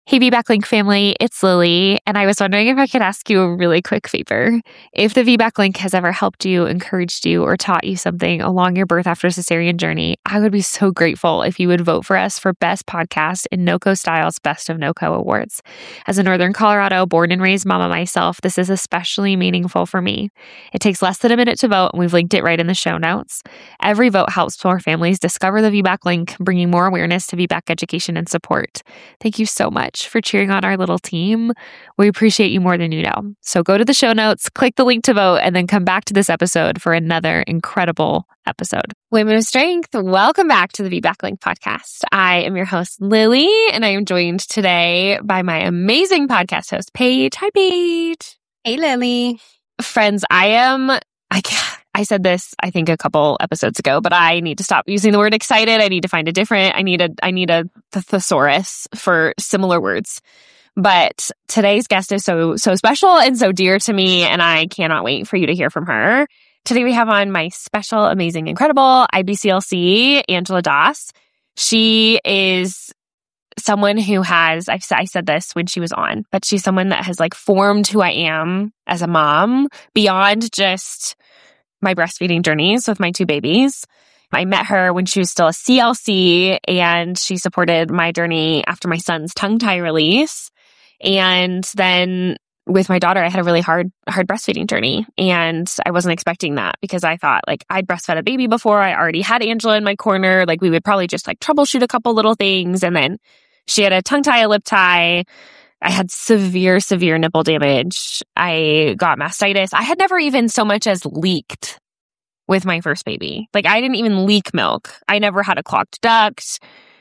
Hey, VBacklink family, it's Lily, and I was wondering if I could ask you a really quick favor. If the VBacklink has ever helped you, encouraged you, or taught you something along your birth after cesarean journey, I would be so grateful if you would vote for us for Best Podcast in NoCo Style's Best of NoCo Awards. As a Northern Colorado born and raised mama myself, this is especially meaningful for me. It takes less than a minute to vote, and we've linked it right in the show notes. Every vote helps more families discover the VBacklink, bringing more awareness to VBAC education and support. Thank you so much for cheering on our little team. We appreciate you more than you know. So go to the show notes, click the link to vote, and then come back to this episode for another incredible episode. Women of Strength, welcome back to the VBacklink podcast. I am your host, Lily, and I am joined today by my amazing podcast host, Paige. Hi, Paige. Hey, Lily. Friends, I said this, I think, a couple episodes ago, but I need to stop using the word excited. I need to find a different, I need a thesaurus for similar words. But today's guest is so special and so dear to me, and I cannot wait for you to hear from her. Today we have on my special, amazing, incredible IBCLC, Angela Das. She is someone who has, I said this when she was on, but she's someone that has formed who I am as a mom beyond just my breastfeeding journeys with my two babies. I met her when she was still a CLC, and she supported my journey after my son's tongue tie release. And then with my daughter, I had a really hard breastfeeding journey, and I wasn't expecting that because I thought I'd breastfed a baby before. I already had Angela in my corner. We would probably just troubleshoot a couple little things. And then she had a tongue tie, a lip tie. I had severe nipple damage. I got mastitis. I had never even so much as leaked with my first baby. I didn't even leak milk. I never had a clogged duct.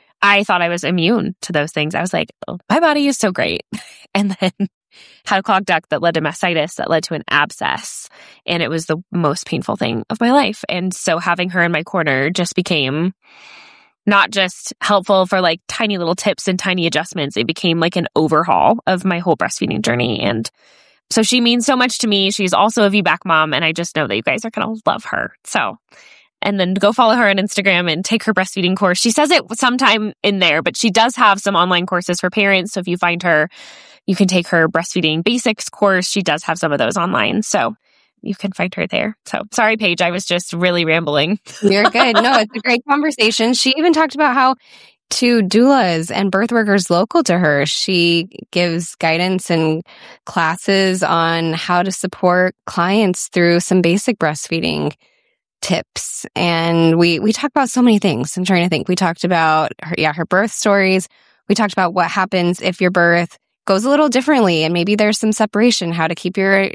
I thought I was immune to those things. I was like, oh, my body is so great. And then had a clogged duct that led to mastitis, that led to an abscess. And it was the most painful thing of my life. And so having her in my corner just became not just helpful for tiny little tips and tiny adjustments. It became an overhaul of my whole breastfeeding journey. And so she means so much to me. She's also a VBAC mom, and I just know that you guys are going to love her. So, and then go follow her on Instagram and take her breastfeeding course. She says it sometime in there, but she does have some online courses for parents. So if you find her, you can take her breastfeeding basics course. She does have some of those online. So you can find her there. So sorry, Paige, I was just really rambling. You're good. No, it's a great conversation. She even talked about how to doulas and birth workers local to her, she gives guidance and classes on how to support clients through some basic breastfeeding tips. And we talk about so many things. I'm trying to think. We talked about her birth stories. We talked about what happens if your birth goes a little differently and maybe there's some separation, how to keep your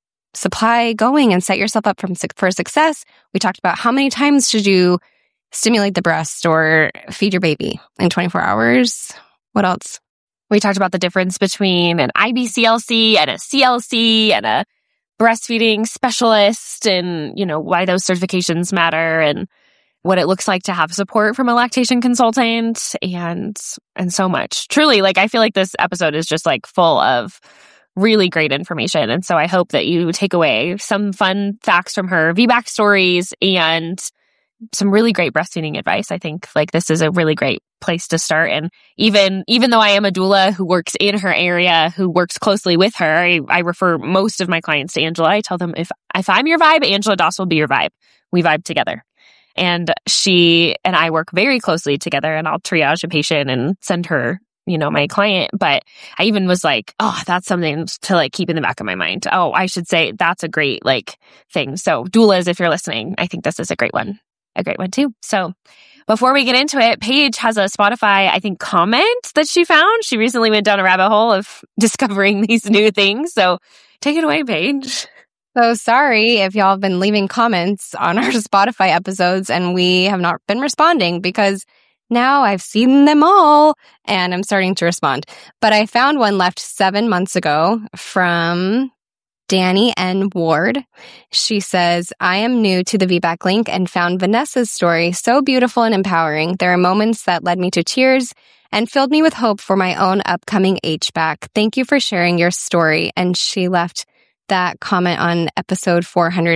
supply going and set yourself up for success. We talked about how many times should you stimulate the breast or feed your baby in 24 hours. What else? We talked about the difference between an IBCLC and a CLC and a breastfeeding specialist, and why those certifications matter and what it looks like to have support from a lactation consultant and so much. Truly, I feel like this episode is just full of really great information. And so I hope that you take away some fun facts from her, VBAC stories, and some really great breastfeeding advice. I think this is a really great place to start. And even though I am a doula who works in her area, who works closely with her, I refer most of my clients to Angela. I tell them if I'm your vibe, Angela Das will be your vibe. We vibe together. And she and I work very closely together, and I'll triage a patient and send her my client. But I even was oh, that's something to keep in the back of my mind. Oh, I should say that's a great thing. So doulas, if you're listening, I think this is a great one too. So before we get into it, Paige has a Spotify, I think, comment that she found. She recently went down a rabbit hole of discovering these new things. So take it away, Paige. So sorry if y'all have been leaving comments on our Spotify episodes and we have not been responding, because now I've seen them all and I'm starting to respond. But I found one left 7 months ago from Danny N. Ward. She says, I am new to the VBacklink and found Vanessa's story so beautiful and empowering. There are moments that led me to tears and filled me with hope for my own upcoming HBAC. Thank you for sharing your story. And she left that comment on episode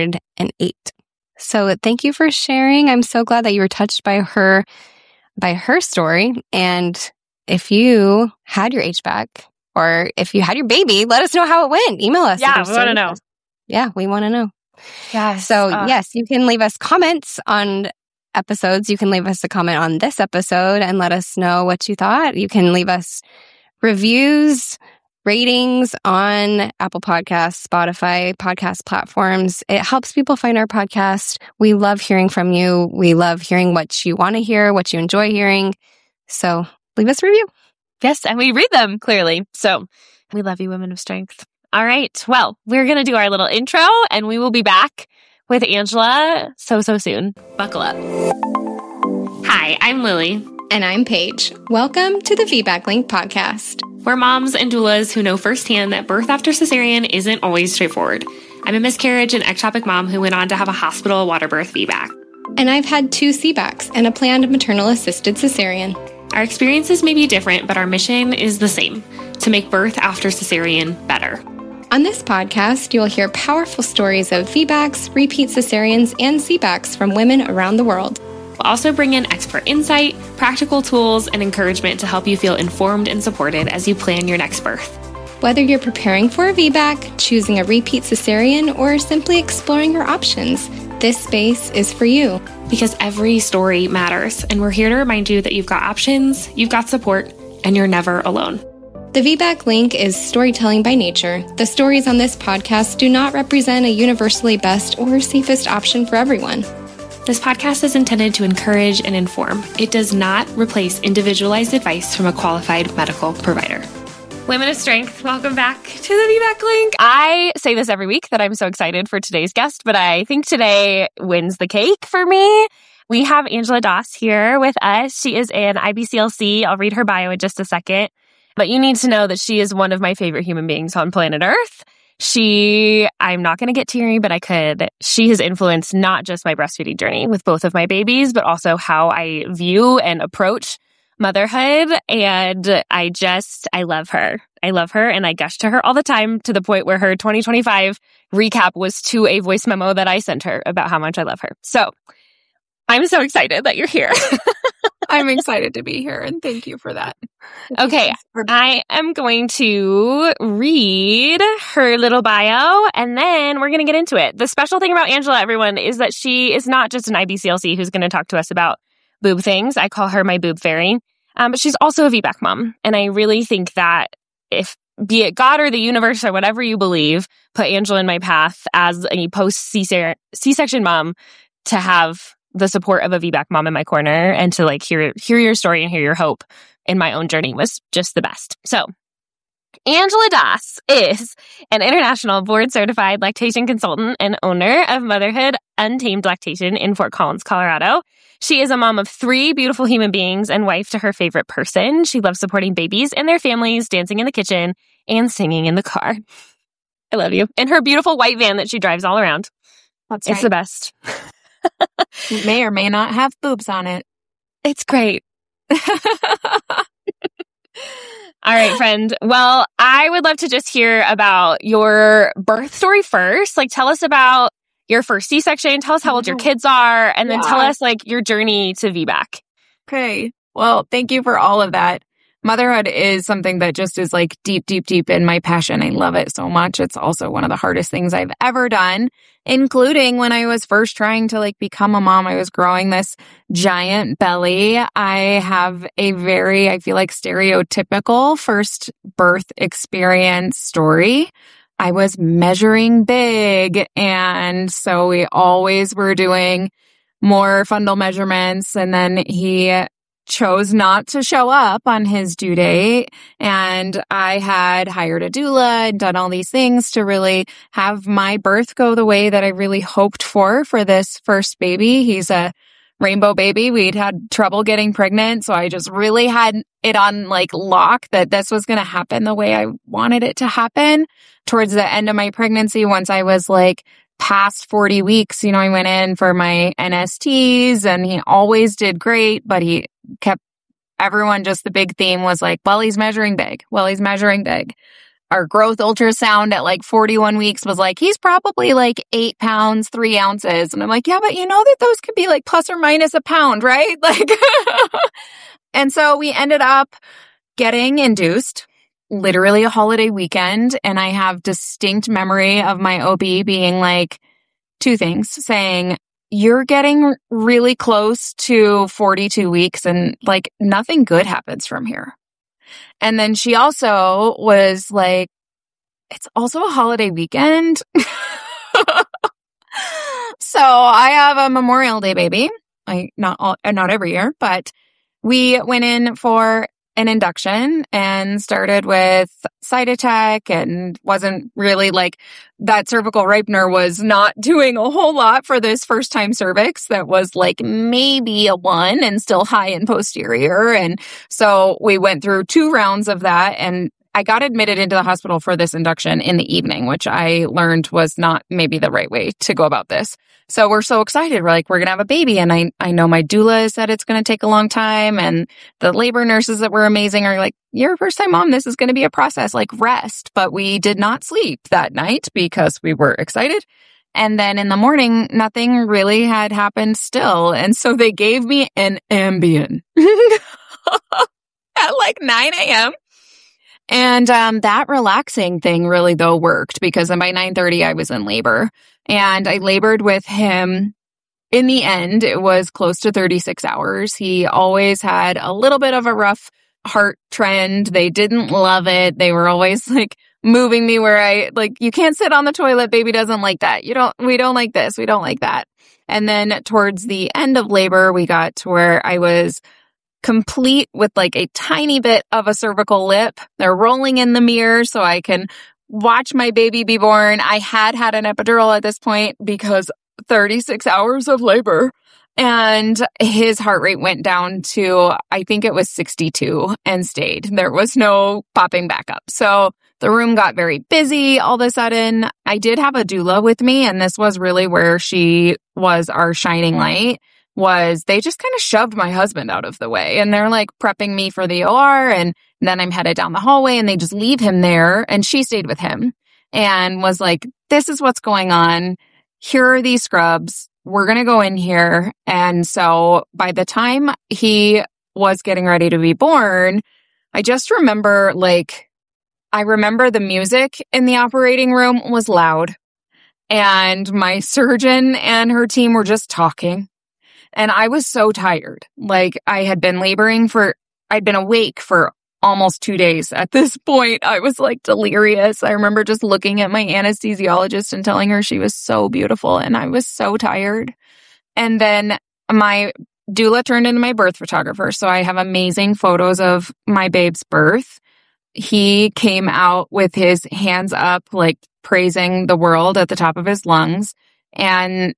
408. So thank you for sharing. I'm so glad that you were touched by her story. And if you had your HBAC or if you had your baby, let us know how it went. Email us. Yeah, we want to know. Yeah, we want to know. Yeah. So yes, you can leave us comments on episodes. You can leave us a comment on this episode and let us know what you thought. You can leave us reviews, ratings on Apple Podcasts, Spotify, podcast platforms. It helps people find our podcast. We love hearing from you. We love hearing what you want to hear, what you enjoy hearing. So leave us a review. Yes, and we read them clearly. So we love you, Women of Strength. All right. Well, we're going to do our little intro and we will be back with Angela so soon. Buckle up. Hi, I'm Lily. And I'm Paige. Welcome to the VBAC Link podcast. We're moms and doulas who know firsthand that birth after cesarean isn't always straightforward. I'm a miscarriage and ectopic mom who went on to have a hospital water birth VBAC. And I've had 2 CBACs and a planned maternal-assisted cesarean. Our experiences may be different, but our mission is the same, to make birth after cesarean better. On this podcast, you'll hear powerful stories of VBACs, repeat cesareans, and CBACs from women around the world. We'll also bring in expert insight, practical tools, and encouragement to help you feel informed and supported as you plan your next birth. Whether you're preparing for a VBAC, choosing a repeat cesarean, or simply exploring your options, this space is for you. Because every story matters, and we're here to remind you that you've got options, you've got support, and you're never alone. The VBAC Link is storytelling by nature. The stories on this podcast do not represent a universally best or safest option for everyone. This podcast is intended to encourage and inform. It does not replace individualized advice from a qualified medical provider. Women of Strength, welcome back to the VBAC Link. I say this every week that I'm so excited for today's guest, but I think today wins the cake for me. We have Angela Doss here with us. She is an IBCLC. I'll read her bio in just a second. But you need to know that she is one of my favorite human beings on planet Earth. I'm not going to get teary, but I could. She has influenced not just my breastfeeding journey with both of my babies, but also how I view and approach motherhood. And I love her. I love her and I gush to her all the time to the point where her 2025 recap was to a voice memo that I sent her about how much I love her. So I'm so excited that you're here. I'm excited to be here, and thank you for that. Okay, I am going to read her little bio, and then we're going to get into it. The special thing about Angela, everyone, is that she is not just an IBCLC who's going to talk to us about boob things. I call her my boob fairy, but she's also a VBAC mom, and I really think that if, be it God or the universe or whatever you believe, put Angela in my path as a post-C-section mom to have the support of a VBAC mom in my corner and to hear your story and hear your hope in my own journey was just the best. So Angela Doss is an international board-certified lactation consultant and owner of Motherhood Untamed Lactation in Fort Collins, Colorado. She is a mom of 3 beautiful human beings and wife to her favorite person. She loves supporting babies and their families, dancing in the kitchen, and singing in the car. I love you. In her beautiful white van that she drives all around. That's It's the best. It may or may not have boobs on it. It's great. All right, friend. Well, I would love to just hear about your birth story first. Tell us about your first C-section. Tell us how old your kids are, and then tell us your journey to VBAC. Okay. Well, thank you for all of that. Motherhood is something that just is deep, deep, deep in my passion. I love it so much. It's also one of the hardest things I've ever done, including when I was first trying to become a mom. I was growing this giant belly. I have a very, I feel stereotypical first birth experience story. I was measuring big. And so we always were doing more fundal measurements. And then he chose not to show up on his due date. And I had hired a doula and done all these things to really have my birth go the way that I really hoped for this first baby. He's a rainbow baby. We'd had trouble getting pregnant. So I just really had it on lock that this was going to happen the way I wanted it to happen. Towards the end of my pregnancy, once I was past 40 weeks, I went in for my NSTs and he always did great, but he kept everyone, just the big theme was well, he's measuring big. Well, he's measuring big. Our growth ultrasound at 41 weeks was he's probably 8 pounds, 3 ounces. And I'm yeah, but you know that those could be plus or minus a pound, right? And so we ended up getting induced, literally a holiday weekend. And I have distinct memory of my OB being like two things, saying, you're getting really close to 42 weeks and like nothing good happens from here. And then she also was like, it's also a holiday weekend. So I have a Memorial Day baby. Not every year, but we went in for an induction and started with Cytotec and wasn't really like that cervical ripener was not doing a whole lot for this first time cervix that was like maybe a 1 and still high in posterior. And so we went through 2 rounds of that, and I got admitted into the hospital for this induction in the evening, which I learned was not maybe the right way to go about this. So we're so excited. We're like, we're going to have a baby. And I know my doula said it's going to take a long time. And the labor nurses that were amazing are like, you're a first time mom. This is going to be a process, like rest. But we did not sleep that night because we were excited. And then in the morning, nothing really had happened still. And so they gave me an Ambien at like 9 a.m. And that relaxing thing really, though, worked because by 9:30, I was in labor. And I labored with him. In the end, it was close to 36 hours. He always had a little bit of a rough heart trend. They didn't love it. They were always like moving me where I like, you can't sit on the toilet. Baby doesn't like that. We don't like this. We don't like that. And then towards the end of labor, we got to where I was complete with like a tiny bit of a cervical lip. They're rolling in the mirror so I can watch my baby be born. I had an epidural at this point because 36 hours of labor, and his heart rate went down to, I think it was 62 and stayed. There was no popping back up. So the room got very busy all of a sudden. I did have a doula with me, and this was really where she was our shining light. Was they just kind of shoved my husband out of the way, and they're like prepping me for the OR, and then I'm headed down the hallway and they just leave him there, and she stayed with him and was like, this is what's going on. Here are these scrubs. We're going to go in here. And so by the time he was getting ready to be born, I just remember the music in the operating room was loud, and my surgeon and her team were just talking. And I was so tired. Like I'd been awake for almost 2 days at this point. I was like delirious. I remember just looking at my anesthesiologist and telling her she was so beautiful, and I was so tired. And then my doula turned into my birth photographer. So I have amazing photos of my babe's birth. He came out with his hands up, like praising the world at the top of his lungs. And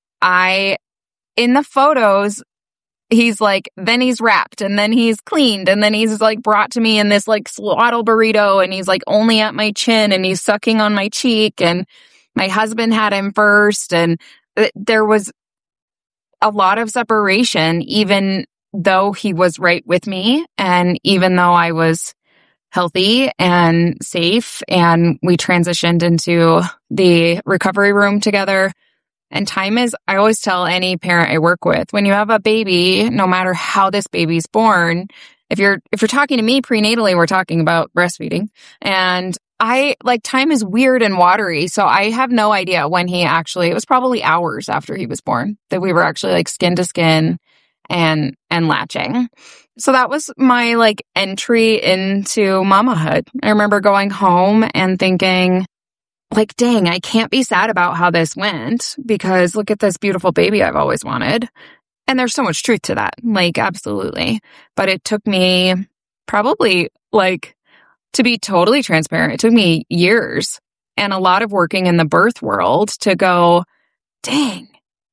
in the photos, he's like, then he's wrapped, and then he's cleaned, and then he's like brought to me in this like swaddle burrito, and he's like only at my chin, and he's sucking on my cheek, and my husband had him first, and there was a lot of separation, even though he was right with me, and even though I was healthy and safe, and we transitioned into the recovery room together. And time is, I always tell any parent I work with, when you have a baby, no matter how this baby's born, if you're talking to me prenatally, we're talking about breastfeeding. And time is weird and watery. So I have no idea when it was probably hours after he was born that we were actually like skin to skin and latching. So that was my like entry into mamahood. I remember going home and thinking, like, dang, I can't be sad about how this went because look at this beautiful baby I've always wanted. And there's so much truth to that, like, absolutely. But it took me probably, like, to be totally transparent, it took me years and a lot of working in the birth world to go, dang,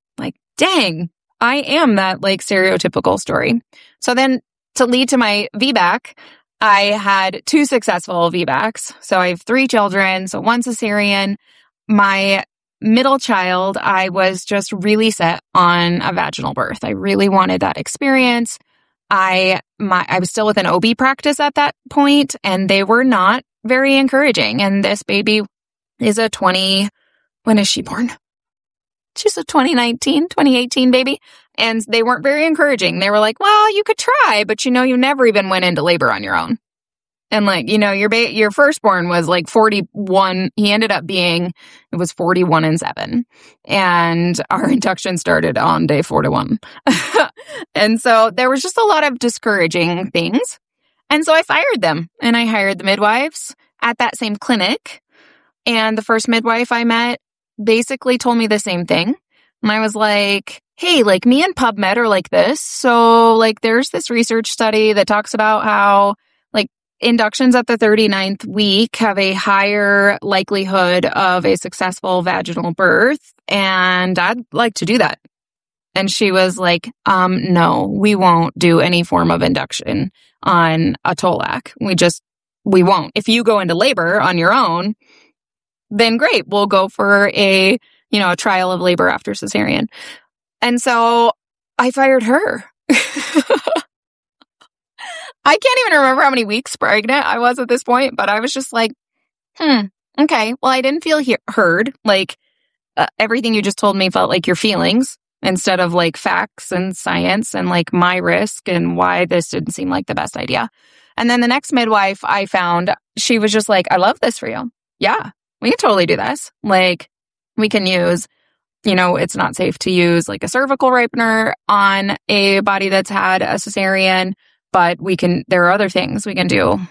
I am that, like, stereotypical story. So then to lead to my VBAC, I had 2 successful VBACs. So I have 3 children. So 1 cesarean. My middle child, I was just really set on a vaginal birth. I really wanted that experience. I was still with an OB practice at that point, and they were not very encouraging. And this baby is when is she born? She's a 2018 baby. And they weren't very encouraging. They were like, well, you could try, but you never even went into labor on your own. And like, your firstborn was like 41. He ended up being, it was 41 and 7. And our induction started on day 41. And so there was just a lot of discouraging things. And so I fired them and I hired the midwives at that same clinic. And the first midwife I met basically told me the same thing. And I was like, hey, like me and PubMed are like this. So like there's this research study that talks about how like inductions at the 39th week have a higher likelihood of a successful vaginal birth. And I'd like to do that. And she was like, no, we won't do any form of induction on a Tolac. We won't. If you go into labor on your own, then great. We'll go for a trial of labor after cesarean. And so I fired her. I can't even remember how many weeks pregnant I was at this point, but I was just like, okay. Well, I didn't feel heard. Like everything you just told me felt like your feelings instead of like facts and science and like my risk and why this didn't seem like the best idea. And then the next midwife I found, she was just like, I love this for you. Yeah, we can totally do this. Like we can use, it's not safe to use like a cervical ripener on a body that's had a cesarean, but there are other things we can do,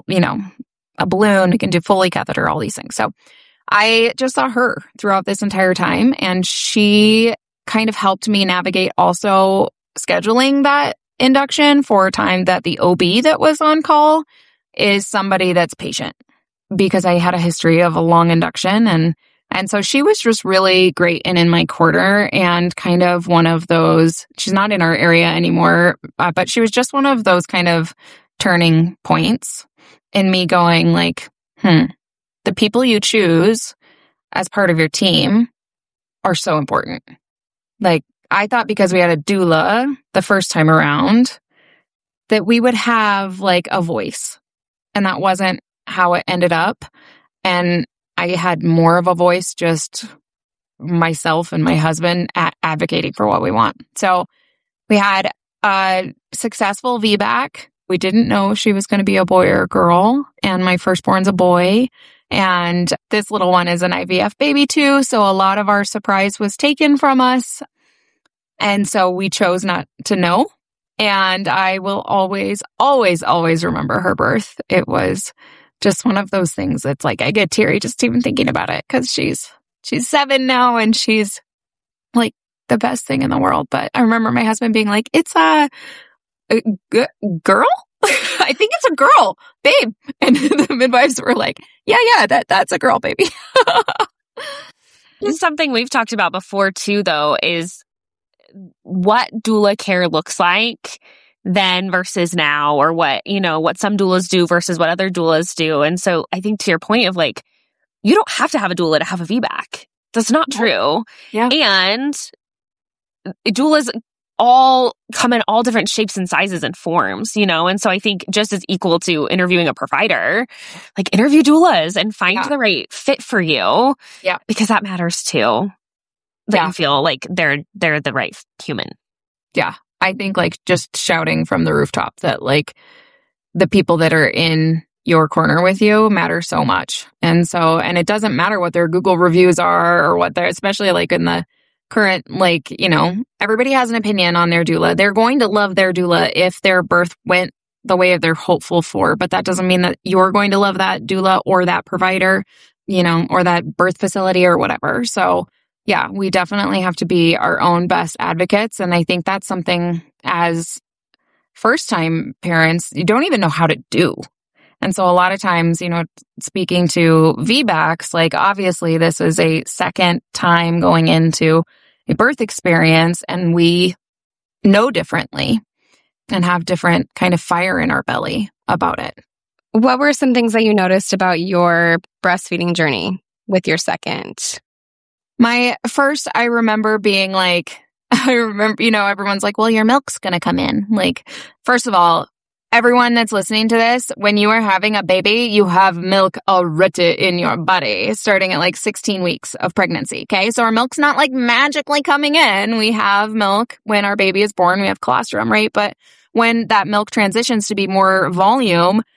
a balloon, we can do Foley catheter, all these things. So I just saw her throughout this entire time, and she kind of helped me navigate also scheduling that induction for a time that the OB that was on call is somebody that's patient, because I had a history of a long induction. And so she was just really great and in my corner, and kind of one of those, she's not in our area anymore, but she was just one of those kind of turning points in me going like, the people you choose as part of your team are so important. Like I thought because we had a doula the first time around that we would have like a voice, and that wasn't how it ended up. And I had more of a voice, just myself and my husband advocating for what we want. So we had a successful VBAC. We didn't know if she was going to be a boy or a girl. And my firstborn's a boy. And this little one is an IVF baby too. So a lot of our surprise was taken from us. And so we chose not to know. And I will always, always, always remember her birth. It was just one of those things that's like, I get teary just even thinking about it, because she's 7 now and she's like the best thing in the world. But I remember my husband being like, it's a girl? I think it's a girl, babe. And the midwives were like, yeah, that's a girl, baby. Something we've talked about before too, though, is what doula care looks like then versus now, or what some doulas do versus what other doulas do. And so I think to your point of like, you don't have to have a doula to have a VBAC. That's not true. Yeah. And doulas all come in all different shapes and sizes and forms, and so I think just as equal to interviewing a provider, like interview doulas and find the right fit for you. Yeah. Because that matters too. That you feel like they're the right human. Yeah. I think like just shouting from the rooftop that like the people that are in your corner with you matter so much. And it doesn't matter what their Google reviews are or what they're, especially like in the current, like, everybody has an opinion on their doula. They're going to love their doula if their birth went the way they're hopeful for, but that doesn't mean that you're going to love that doula or that provider, or that birth facility or whatever. So yeah, we definitely have to be our own best advocates. And I think that's something as first-time parents, you don't even know how to do. And so a lot of times, speaking to VBACs, like obviously this is a second time going into a birth experience, and we know differently and have different kind of fire in our belly about it. What were some things that you noticed about your breastfeeding journey with your second? My first, I remember being like, everyone's like, well, your milk's going to come in. Like, first of all, everyone that's listening to this, when you are having a baby, you have milk already in your body starting at like 16 weeks of pregnancy. Okay. So our milk's not like magically coming in. We have milk when our baby is born. We have colostrum, right? But when that milk transitions to be more volume,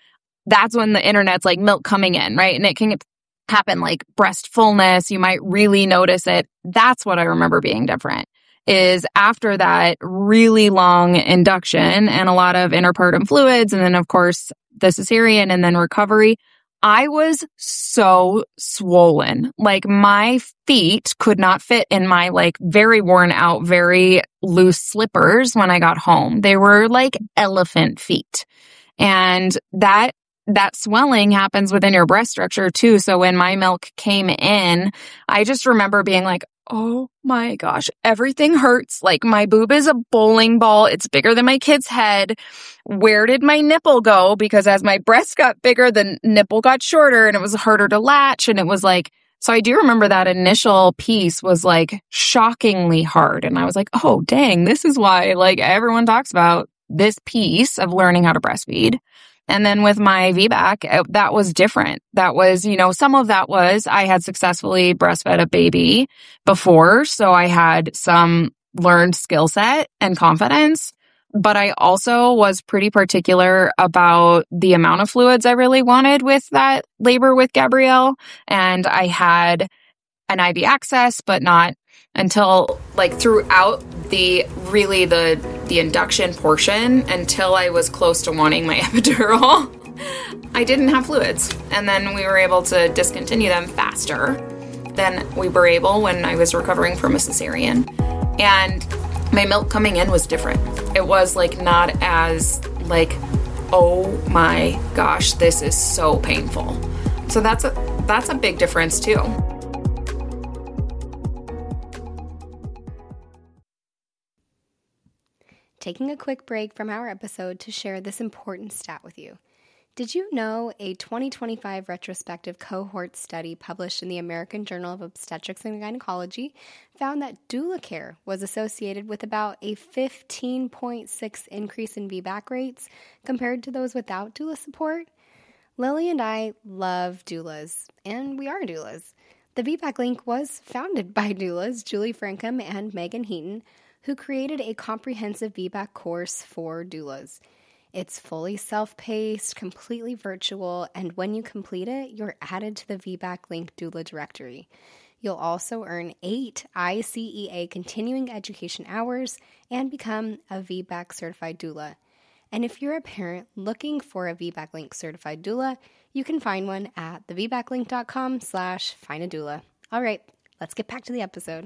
that's when the internet's like milk coming in, right? And it can happen like breast fullness. You might really notice it. That's what I remember being different, is after that really long induction and a lot of interpartum fluids, and then of course the cesarean and then recovery, I was so swollen. Like my feet could not fit in my like very worn out, very loose slippers when I got home. They were like elephant feet. And that swelling happens within your breast structure too. So when my milk came in, I just remember being like, oh my gosh, everything hurts. Like my boob is a bowling ball. It's bigger than my kid's head. Where did my nipple go? Because as my breast got bigger, the nipple got shorter and it was harder to latch. And it was like, so I do remember that initial piece was like shockingly hard. And I was like, oh dang, this is why like everyone talks about this piece of learning how to breastfeed. And then with my VBAC, that was different. That was, some of that was I had successfully breastfed a baby before. So I had some learned skill set and confidence. But I also was pretty particular about the amount of fluids I really wanted with that labor with Gabrielle. And I had an IV access, but not until like throughout the induction portion, until I was close to wanting my epidural, I didn't have fluids. And then we were able to discontinue them faster than we were able when I was recovering from a cesarean. And my milk coming in was different. It was like not as like, oh my gosh, this is so painful. So that's a big difference too. Taking a quick break from our episode to share this important stat with you. Did you know a 2025 retrospective cohort study published in the American Journal of Obstetrics and Gynecology found that doula care was associated with about a 15.6 increase in VBAC rates compared to those without doula support? Lily and I love doulas, and we are doulas. The VBAC Link was founded by doulas Julie Frankham and Megan Heaton, who created a comprehensive VBAC course for doulas. It's fully self-paced, completely virtual, and when you complete it, you're added to the VBAC Link doula directory. You'll also earn 8 ICEA continuing education hours and become a VBAC certified doula. And if you're a parent looking for a VBAC Link certified doula, you can find one at thevbaclink.com/findadoula. All right, let's get back to the episode.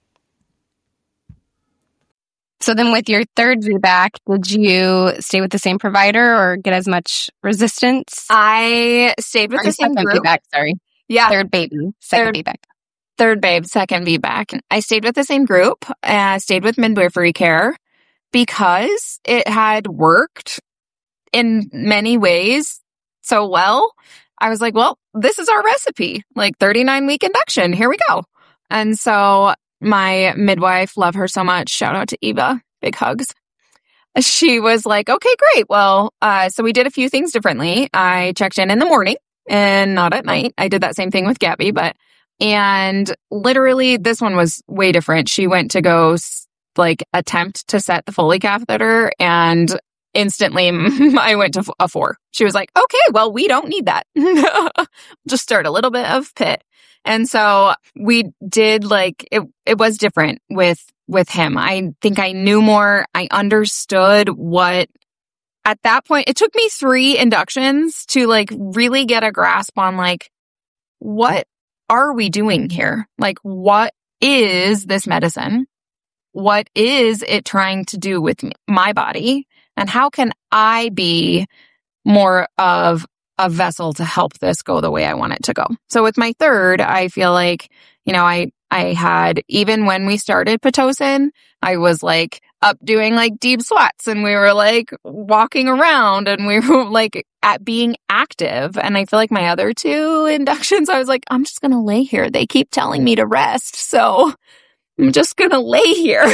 So then with your third VBAC, did you stay with the same provider or get as much resistance? I stayed with the same group. VBAC, sorry. Yeah. Third baby, second VBAC. Third babe, second VBAC. I stayed with the same group. I stayed with midwifery care because it had worked in many ways so well. I was like, well, this is our recipe, like 39-week induction. Here we go. And so my midwife, love her so much. Shout out to Eva. Big hugs. She was like, okay, great. Well, so we did a few things differently. I checked in the morning and not at night. I did that same thing with Gabby, and literally this one was way different. She went to go attempt to set the Foley catheter, and instantly I went to a 4. She was like, okay, well, we don't need that. Just start a little bit of pit. And so we did it was different with him. I think I knew more. I understood what, at that point, it took me 3 inductions to really get a grasp on what are we doing here? What is this medicine? What is it trying to do with my body? And how can I be more of a vessel to help this go the way I want it to go? So with my third, I feel like, I had, even when we started Pitocin, I was up doing deep squats, and we were walking around, and we were at being active. And I feel like my other 2 inductions, I was I'm just going to lay here. They keep telling me to rest. So I'm just going to lay here.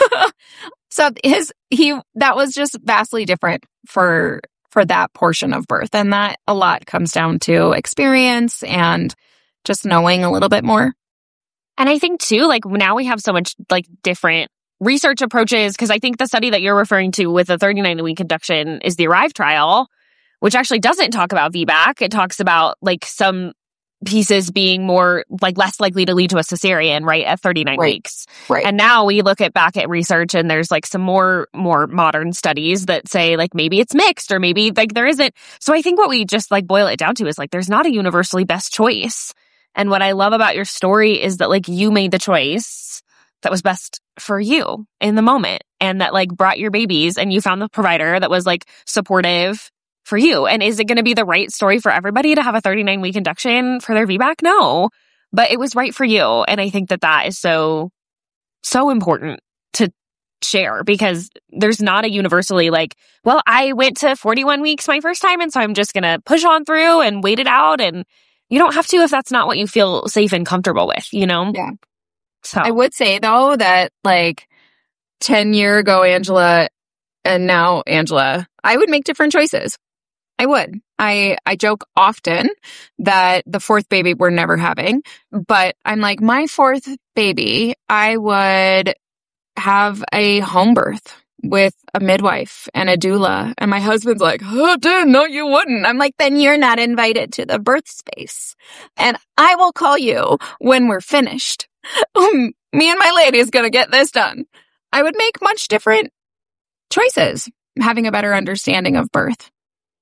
So that was just vastly different for that portion of birth. And that a lot comes down to experience and just knowing a little bit more. And I think too, now we have so much different research approaches, because I think the study that you're referring to with the 39-week induction is the ARRIVE trial, which actually doesn't talk about VBAC. It talks about like some pieces being more like less likely to lead to a cesarean, right, at 39 weeks. Right. And now we look back at research and there's like some more modern studies that say like maybe it's mixed or maybe like there isn't. So I think what we just like boil it down to is like there's not a universally best choice. And what I love about your story is that like you made the choice that was best for you in the moment and that like brought your babies and you found the provider that was like supportive for you. And is it going to be the right story for everybody to have a 39-week induction for their VBAC? No, but it was right for you. And I think that that is so important to share because there's not a universally like, well, I went to 41 weeks my first time. And so I'm just going to push on through and wait it out. And you don't have to if that's not what you feel safe and comfortable with, you know? Yeah. So I would say though that like 10-year ago, Angela, and now Angela, I would make different choices. I would. I joke often that the fourth baby we're never having, but I'm like, my fourth baby, I would have a home birth with a midwife and a doula. And my husband's like, oh, dude, no, you wouldn't. I'm like, then you're not invited to the birth space. And I will call you when we're finished. Me and my lady is going to get this done. I would make much different choices, having a better understanding of birth.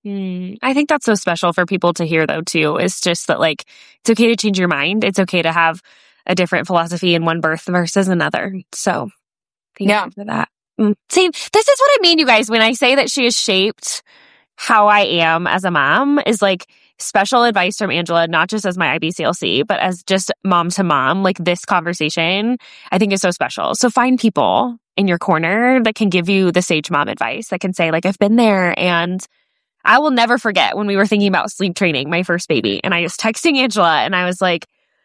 I think that's so special for people to hear, though, too. It's just that, like, it's okay to change your mind. It's okay to have a different philosophy in one birth versus another. So, thank you for that. See, this is what I mean, you guys, when I say that she has shaped how I am as a mom, is like special advice from Angela, not just as my IBCLC, but as just mom to mom. Like, this conversation, I think is so special. So find people in your corner that can give you the sage mom advice, that can say, like, I've been there. And I will never forget when we were thinking about sleep training, my first baby, and I was texting Angela and I was like,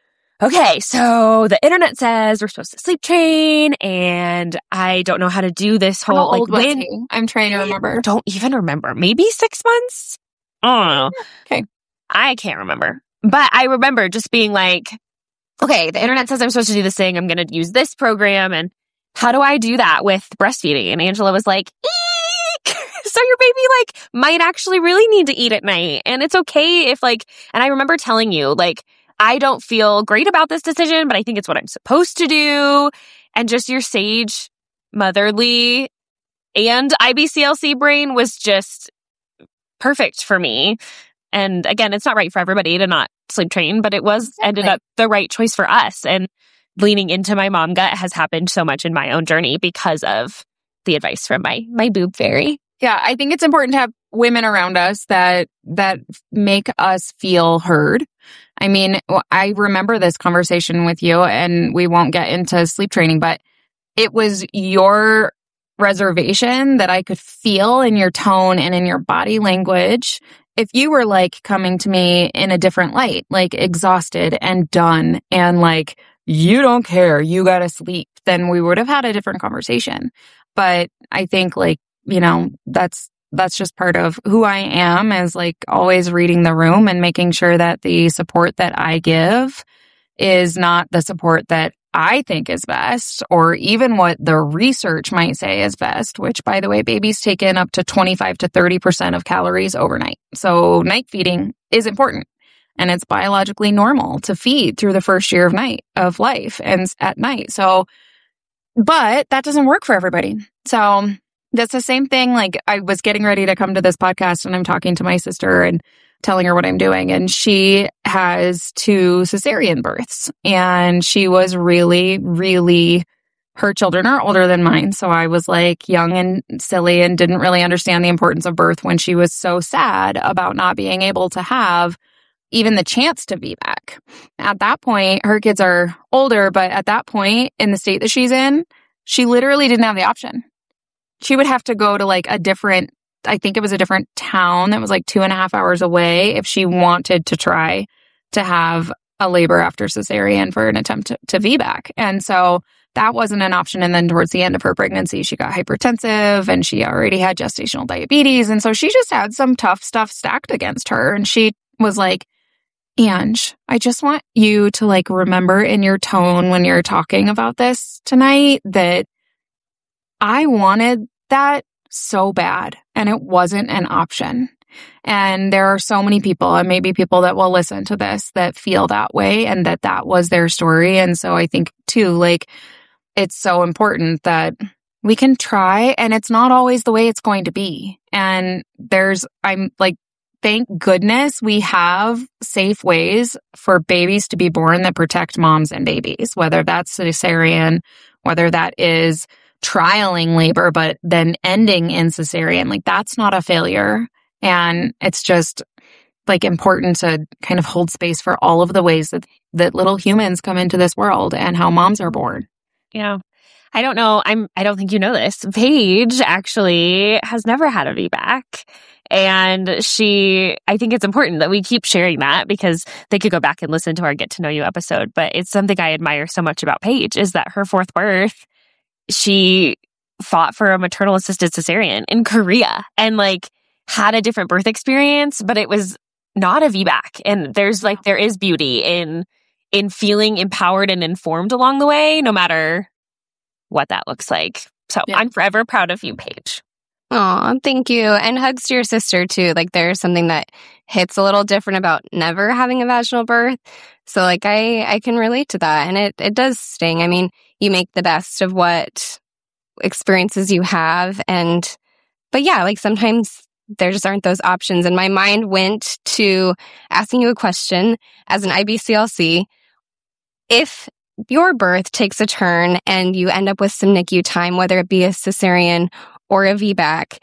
okay, so the internet says we're supposed to sleep train and I don't know how to do this whole, how old like, was he? I'm trying to remember. Don't even remember. Maybe 6 months? I don't know. Okay. I can't remember. But I remember just being like, okay, the internet says I'm supposed to do this thing. I'm going to use this program. And how do I do that with breastfeeding? And Angela was like, eek! So your baby like might actually really need to eat at night. And it's okay if like, and I remember telling you like, I don't feel great about this decision, but I think it's what I'm supposed to do. And just your sage, motherly, and IBCLC brain was just perfect for me. And again, it's not right for everybody to not sleep train, but it was ended up the right choice for us. And leaning into my mom gut has happened so much in my own journey because of the advice from my boob fairy. Yeah, I think it's important to have women around us that make us feel heard. I mean, I remember this conversation with you, and we won't get into sleep training, but it was your reservation that I could feel in your tone and in your body language. If you were like coming to me in a different light, like exhausted and done and like, you don't care, you gotta sleep, then we would have had a different conversation. But I think like, you know, that's just part of who I am, is like always reading the room and making sure that the support that I give is not the support that I think is best, or even what the research might say is best, which, by the way, babies take in up to 25 to 30% of calories overnight. So night feeding is important, and it's biologically normal to feed through the first year of life and at night. So, but that doesn't work for everybody. So that's the same thing. Like, I was getting ready to come to this podcast and I'm talking to my sister and telling her what I'm doing. And she has 2 cesarean births, and she was really, really, her children are older than mine. So I was like young and silly and didn't really understand the importance of birth when she was so sad about not being able to have even the chance to be back. At that point, her kids are older, but at that point in the state that she's in, she literally didn't have the option. She would have to go to like a different town that was like 2.5 hours away if she wanted to try to have a labor after cesarean for an attempt to VBAC. And so that wasn't an option. And then towards the end of her pregnancy, she got hypertensive and she already had gestational diabetes. And so she just had some tough stuff stacked against her. And she was like, Ange, I just want you to like remember in your tone when you're talking about this tonight that I wanted that so bad, and it wasn't an option. And there are so many people, and maybe people that will listen to this, that feel that way and that was their story. And so I think too, like, it's so important that we can try, and it's not always the way it's going to be. And I'm like, thank goodness we have safe ways for babies to be born that protect moms and babies, whether that's cesarean, whether that is trialing labor, but then ending in cesarean. Like, that's not a failure. And it's just like important to kind of hold space for all of the ways that little humans come into this world and how moms are born. Yeah. I don't know. I don't think you know this. Paige actually has never had a VBAC. And I think it's important that we keep sharing that, because they could go back and listen to our Get to Know You episode. But it's something I admire so much about Paige, is that her fourth birth, she fought for a maternal assisted cesarean in Korea and like had a different birth experience, but it was not a VBAC. And there is beauty in feeling empowered and informed along the way, no matter what that looks like. So yeah. I'm forever proud of you, Paige. Aw, thank you. And hugs to your sister too. Like, there's something that hits a little different about never having a vaginal birth. So like, I can relate to that. And it does sting. I mean, you make the best of what experiences you have. But yeah, like sometimes there just aren't those options. And my mind went to asking you a question as an IBCLC. If your birth takes a turn and you end up with some NICU time, whether it be a cesarean or a VBAC,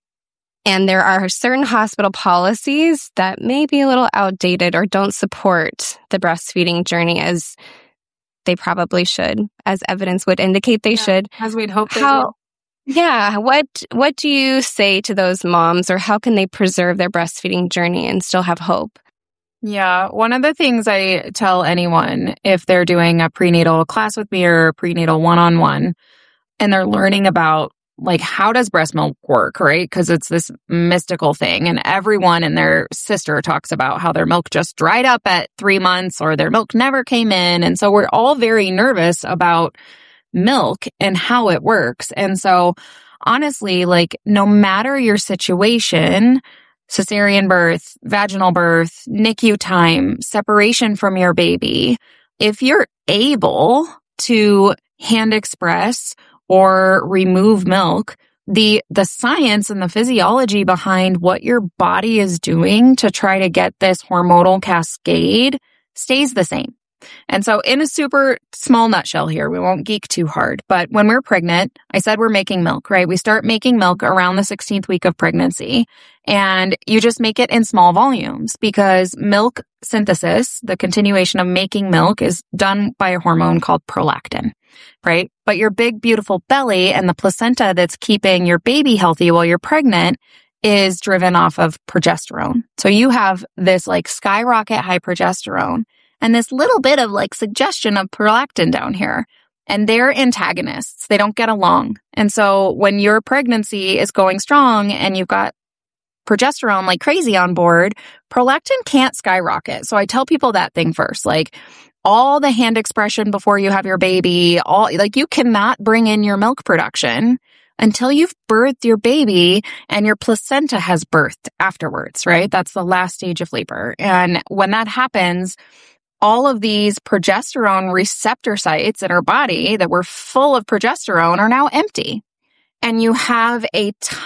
and there are certain hospital policies that may be a little outdated or don't support the breastfeeding journey as they probably should, as evidence would indicate they should. As we'd hope they do. Yeah. What do you say to those moms, or how can they preserve their breastfeeding journey and still have hope? Yeah. One of the things I tell anyone if they're doing a prenatal class with me or a prenatal one-on-one, and they're learning about like, how does breast milk work, right? Because it's this mystical thing, and everyone and their sister talks about how their milk just dried up at 3 months or their milk never came in. And so we're all very nervous about milk and how it works. And so honestly, like, no matter your situation, cesarean birth, vaginal birth, NICU time, separation from your baby, if you're able to hand express or remove milk, the science and the physiology behind what your body is doing to try to get this hormonal cascade stays the same. And so in a super small nutshell here, we won't geek too hard, but when we're pregnant, I said we're making milk, right? We start making milk around the 16th week of pregnancy, and you just make it in small volumes because milk synthesis, the continuation of making milk, is done by a hormone called prolactin, right? But your big, beautiful belly and the placenta that's keeping your baby healthy while you're pregnant is driven off of progesterone. So you have this like skyrocket high progesterone and this little bit of like suggestion of prolactin down here. And they're antagonists. They don't get along. And so when your pregnancy is going strong and you've got progesterone like crazy on board, prolactin can't skyrocket. So I tell people that thing first, like all the hand expression before you have your baby, you cannot bring in your milk production until you've birthed your baby and your placenta has birthed afterwards, right? That's the last stage of labor. And when that happens, all of these progesterone receptor sites in our body that were full of progesterone are now empty. And you have a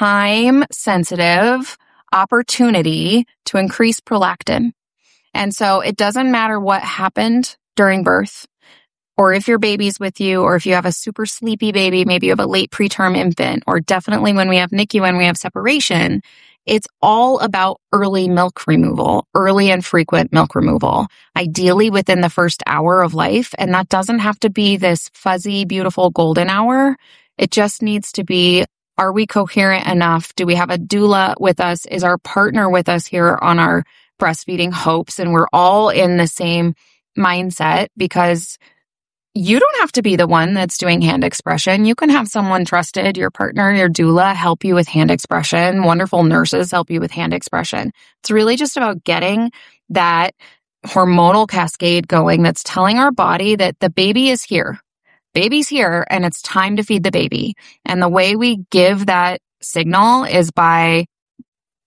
time-sensitive opportunity to increase prolactin. And so it doesn't matter what happened during birth, or if your baby's with you, or if you have a super sleepy baby, maybe you have a late preterm infant, or definitely when we have NICU and we have separation, it's all about early milk removal, early and frequent milk removal, ideally within the first hour of life. And that doesn't have to be this fuzzy, beautiful golden hour. It just needs to be, are we coherent enough? Do we have a doula with us? Is our partner with us here on our breastfeeding hopes? And we're all in the same mindset, because you don't have to be the one that's doing hand expression. You can have someone trusted, your partner, your doula, help you with hand expression. Wonderful nurses help you with hand expression. It's really just about getting that hormonal cascade going that's telling our body that the baby is here. Baby's here and it's time to feed the baby. And the way we give that signal is by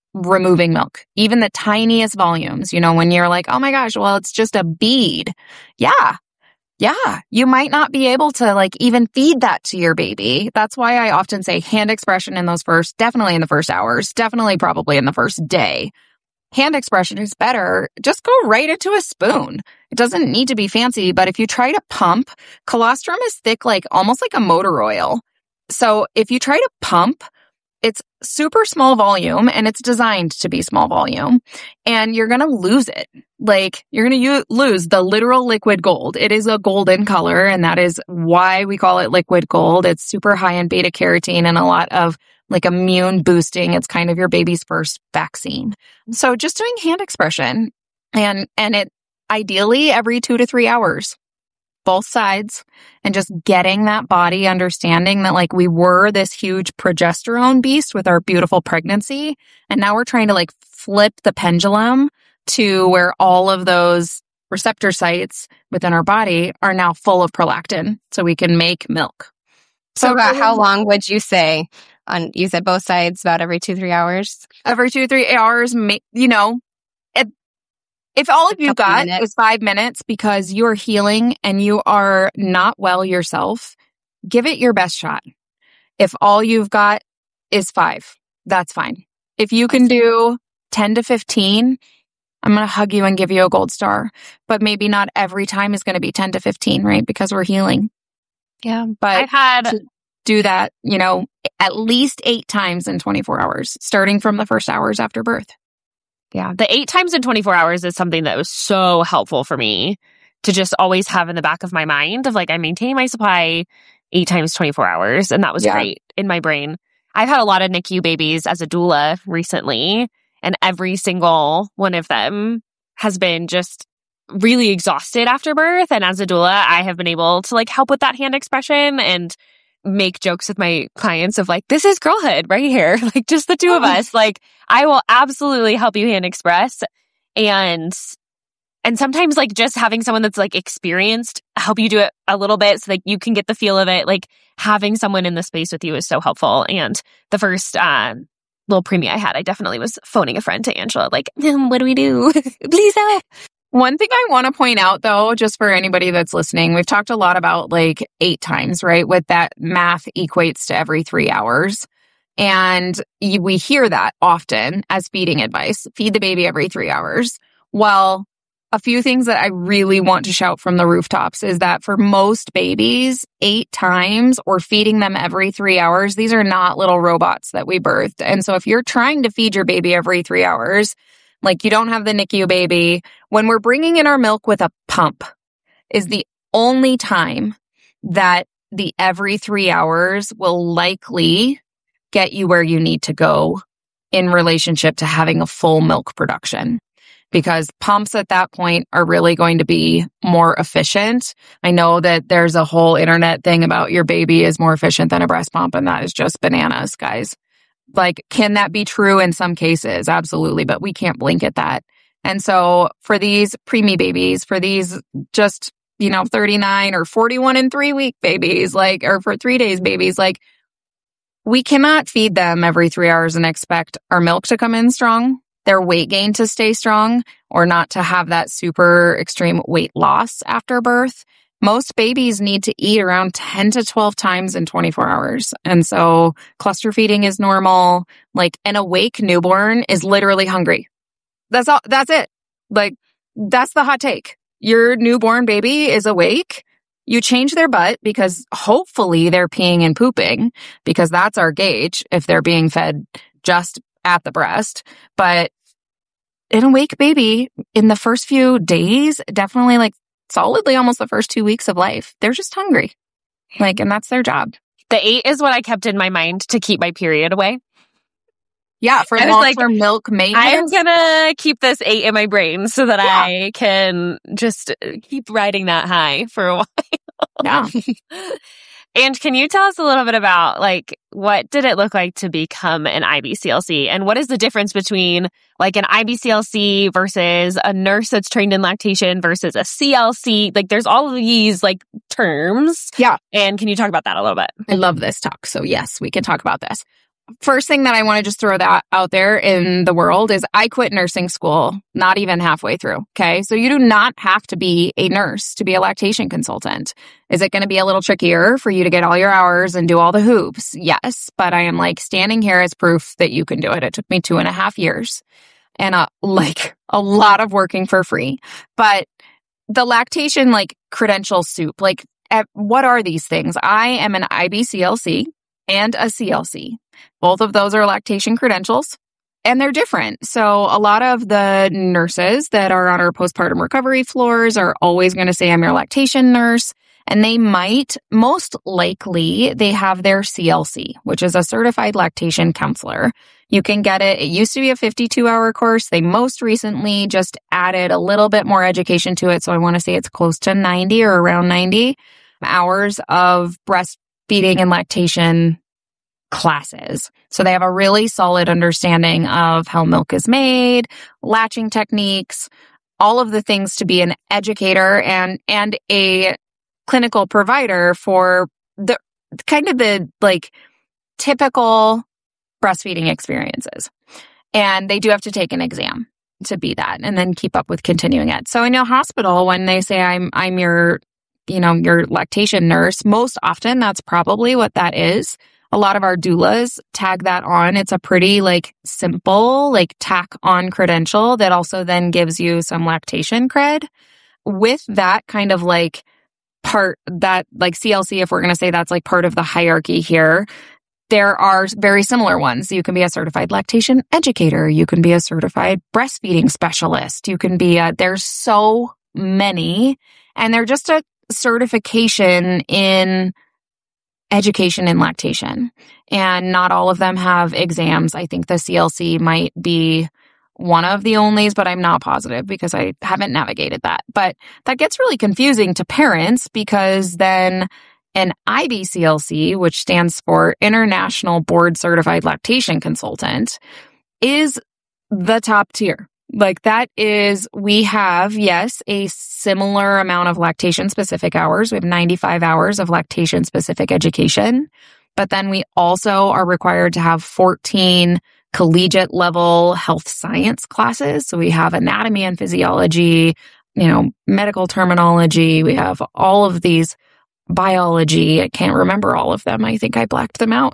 removing milk, even the tiniest volumes, when you're like, oh my gosh, well, it's just a bead. Yeah. You might not be able to like even feed that to your baby. That's why I often say hand expression in those definitely in the first hours, definitely probably in the first day. Hand expression is better. Just go right into a spoon. It doesn't need to be fancy, but if you try to pump, colostrum is thick, like almost like a motor oil. So if you try to pump, it's super small volume and it's designed to be small volume and you're going to lose it. Like you're going to lose the literal liquid gold. It is a golden color and that is why we call it liquid gold. It's super high in beta carotene and a lot of like immune boosting. It's kind of your baby's first vaccine. So just doing hand expression and it ideally every 2 to 3 hours. Both sides, and just getting that body understanding that like we were this huge progesterone beast with our beautiful pregnancy. And now we're trying to like flip the pendulum to where all of those receptor sites within our body are now full of prolactin so we can make milk. So about how long would you say you said both sides about every 2-3 hours? Every 2-3 hours, if all of you got is 5 minutes because you're healing and you are not well yourself, give it your best shot. If all you've got is 5, that's fine. If you can do 10 to 15, I'm going to hug you and give you a gold star. But maybe not every time is going to be 10 to 15, right? Because we're healing. Yeah. But I've had to do that, at least 8 times in 24 hours, starting from the first hours after birth. Yeah. The 8 times in 24 hours is something that was so helpful for me to just always have in the back of my mind of like, I maintain my supply 8 times 24 hours. And that was great in my brain. I've had a lot of NICU babies as a doula recently, and every single one of them has been just really exhausted after birth. And as a doula, I have been able to like help with that hand expression and make jokes with my clients of like, this is girlhood right here. Like just the two of us. Like I will absolutely help you hand express. And sometimes like just having someone that's like experienced help you do it a little bit so like you can get the feel of it. Like having someone in the space with you is so helpful. And the first little preemie I had, I definitely was phoning a friend to Angela, like, what do we do? Please help. One thing I want to point out, though, just for anybody that's listening, we've talked a lot about like 8 times, right? With that math equates to every 3 hours. And we hear that often as feeding advice, feed the baby every 3 hours. Well, a few things that I really want to shout from the rooftops is that for most babies, 8 times or feeding them every 3 hours, these are not little robots that we birthed. And so if you're trying to feed your baby every 3 hours, like you don't have the NICU baby, when we're bringing in our milk with a pump is the only time that the every 3 hours will likely get you where you need to go in relationship to having a full milk production. Because pumps at that point are really going to be more efficient. I know that there's a whole internet thing about your baby is more efficient than a breast pump, and that is just bananas, guys. Like, can that be true in some cases? Absolutely, but we can't blink at that. And so for these preemie babies, for these just, 39 or 41 and 3 week babies, like, or for 3 days babies, like, we cannot feed them every 3 hours and expect our milk to come in strong, their weight gain to stay strong, or not to have that super extreme weight loss after birth. Most babies need to eat around 10 to 12 times in 24 hours. And so cluster feeding is normal. Like an awake newborn is literally hungry. That's all. That's it. Like that's the hot take. Your newborn baby is awake. You change their butt because hopefully they're peeing and pooping because that's our gauge if they're being fed just at the breast. But an awake baby in the first few days, definitely like solidly almost the first 2 weeks of life, they're just hungry. Like, and that's their job. The 8 is what I kept in my mind to keep my period away. Yeah, for long-term milk maintenance. I'm gonna keep this 8 in my brain so that I can just keep riding that high for a while. Yeah. And can you tell us a little bit about, like, what did it look like to become an IBCLC? And what is the difference between, like, an IBCLC versus a nurse that's trained in lactation versus a CLC? Like, there's all of these, like, terms. Yeah. And can you talk about that a little bit? I love this talk. So, yes, we can talk about this. first thing that I want to just throw that out there in the world is I quit nursing school not even halfway through. Okay. So you do not have to be a nurse to be a lactation consultant. Is it going to be a little trickier for you to get all your hours and do all the hoops? Yes. But I am like standing here as proof that you can do it. It took me 2.5 years and a lot of working for free. But the lactation credential soup, what are these things? I am an IBCLC and a CLC. Both of those are lactation credentials, and they're different. So a lot of the nurses that are on our postpartum recovery floors are always going to say, I'm your lactation nurse. And they might, most likely, they have their CLC, which is a certified lactation counselor. You can get it. It used to be a 52-hour course. They most recently just added a little bit more education to it. So I want to say it's close to 90 or around 90 hours of breastfeeding and lactation classes. So they have a really solid understanding of how milk is made, latching techniques, all of the things to be an educator and a clinical provider for the typical breastfeeding experiences. And they do have to take an exam to be that and then keep up with continuing it. So in a hospital, when they say I'm your lactation nurse, most often that's probably what that is. A lot of our doulas tag that on. It's a pretty simple tack on credential that also then gives you some lactation cred. With that kind of part that CLC, if we're going to say that's part of the hierarchy here, there are very similar ones. You can be a certified lactation educator. You can be a certified breastfeeding specialist. You can be there's so many, and they're just a certification in education in lactation. And not all of them have exams. I think the CLC might be one of the onlys, but I'm not positive because I haven't navigated that. But that gets really confusing to parents because then an IBCLC, which stands for International Board Certified Lactation Consultant, is the top tier. We have, yes, a similar amount of lactation-specific hours. We have 95 hours of lactation-specific education. But then we also are required to have 14 collegiate level health science classes. So we have anatomy and physiology, medical terminology. We have all of these biology. I can't remember all of them. I think I blacked them out.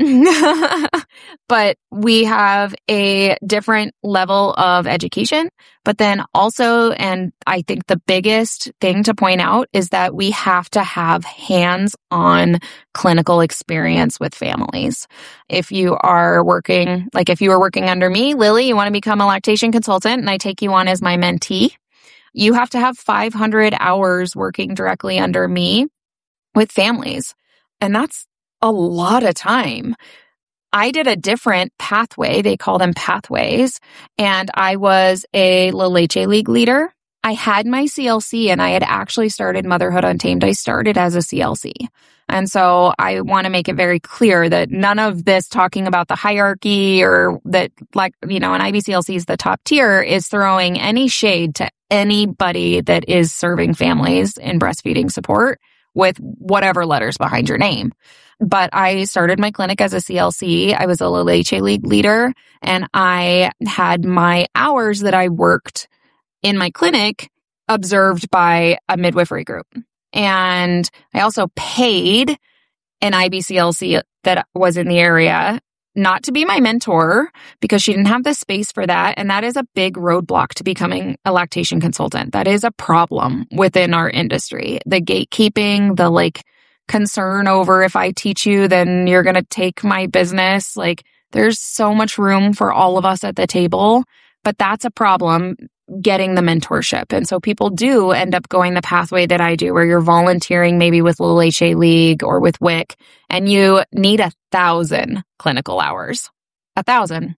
But we have a different level of education. But then also, and I think the biggest thing to point out is that we have to have hands-on clinical experience with families. If you are working, if you were working under me, Lily, you want to become a lactation consultant and I take you on as my mentee, you have to have 500 hours working directly under me with families. And that's a lot of time. I did a different pathway. They call them pathways. And I was a La Leche League leader. I had my CLC and I had actually started Motherhood Untamed. I started as a CLC. And so I want to make it very clear that none of this talking about the hierarchy or that an IBCLC is the top tier is throwing any shade to anybody that is serving families in breastfeeding support with whatever letters behind your name. But I started my clinic as a CLC. I was a La Leche League leader, and I had my hours that I worked in my clinic observed by a midwifery group. And I also paid an IBCLC that was in the area not to be my mentor because she didn't have the space for that. And that is a big roadblock to becoming a lactation consultant. That is a problem within our industry. The gatekeeping, the concern over if I teach you, then you're going to take my business. There's so much room for all of us at the table, but that's a problem getting the mentorship. And so people do end up going the pathway that I do, where you're volunteering maybe with La Leche League or with WIC, and you need 1,000 clinical hours. 1,000.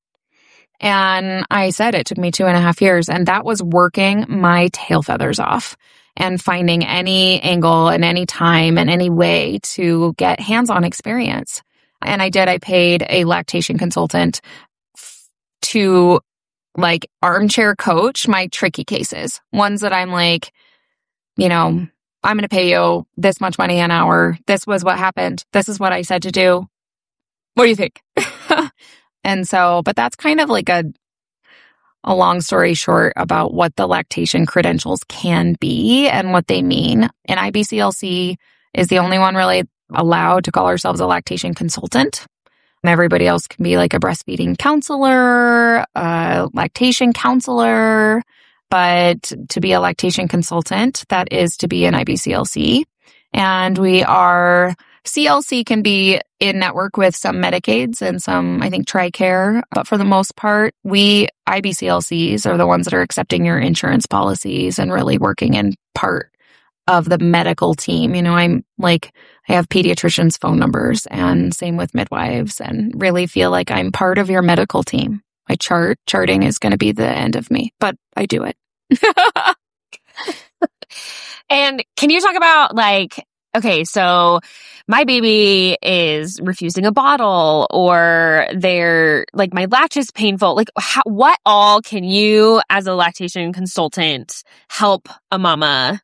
And I said it took me 2.5 years, and that was working my tail feathers off and finding any angle and any time and any way to get hands-on experience. And I did. I paid a lactation consultant to armchair coach my tricky cases, ones that I'm I'm going to pay you this much money an hour. This was what happened. This is what I said to do. What do you think? And so, but that's kind of like a long story short about what the lactation credentials can be and what they mean. And IBCLC is the only one really allowed to call ourselves a lactation consultant. Everybody else can be like a breastfeeding counselor, a lactation counselor, but to be a lactation consultant, that is to be an IBCLC. And CLC can be in network with some Medicaids and some, I think, TRICARE. But for the most part, we IBCLCs are the ones that are accepting your insurance policies and really working in part of the medical team. I have pediatricians' phone numbers and same with midwives, and really feel like I'm part of your medical team. I charting is going to be the end of me, but I do it. And can you talk about okay, so my baby is refusing a bottle, or my latch is painful. What all can you as a lactation consultant help a mama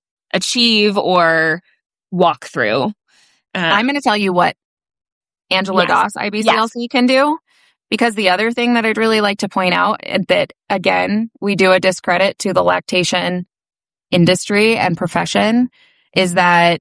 achieve or walk through? I'm going to tell you what Angela Doss IBCLC can do, because the other thing that I'd really like to point out that, again, we do a discredit to the lactation industry and profession is that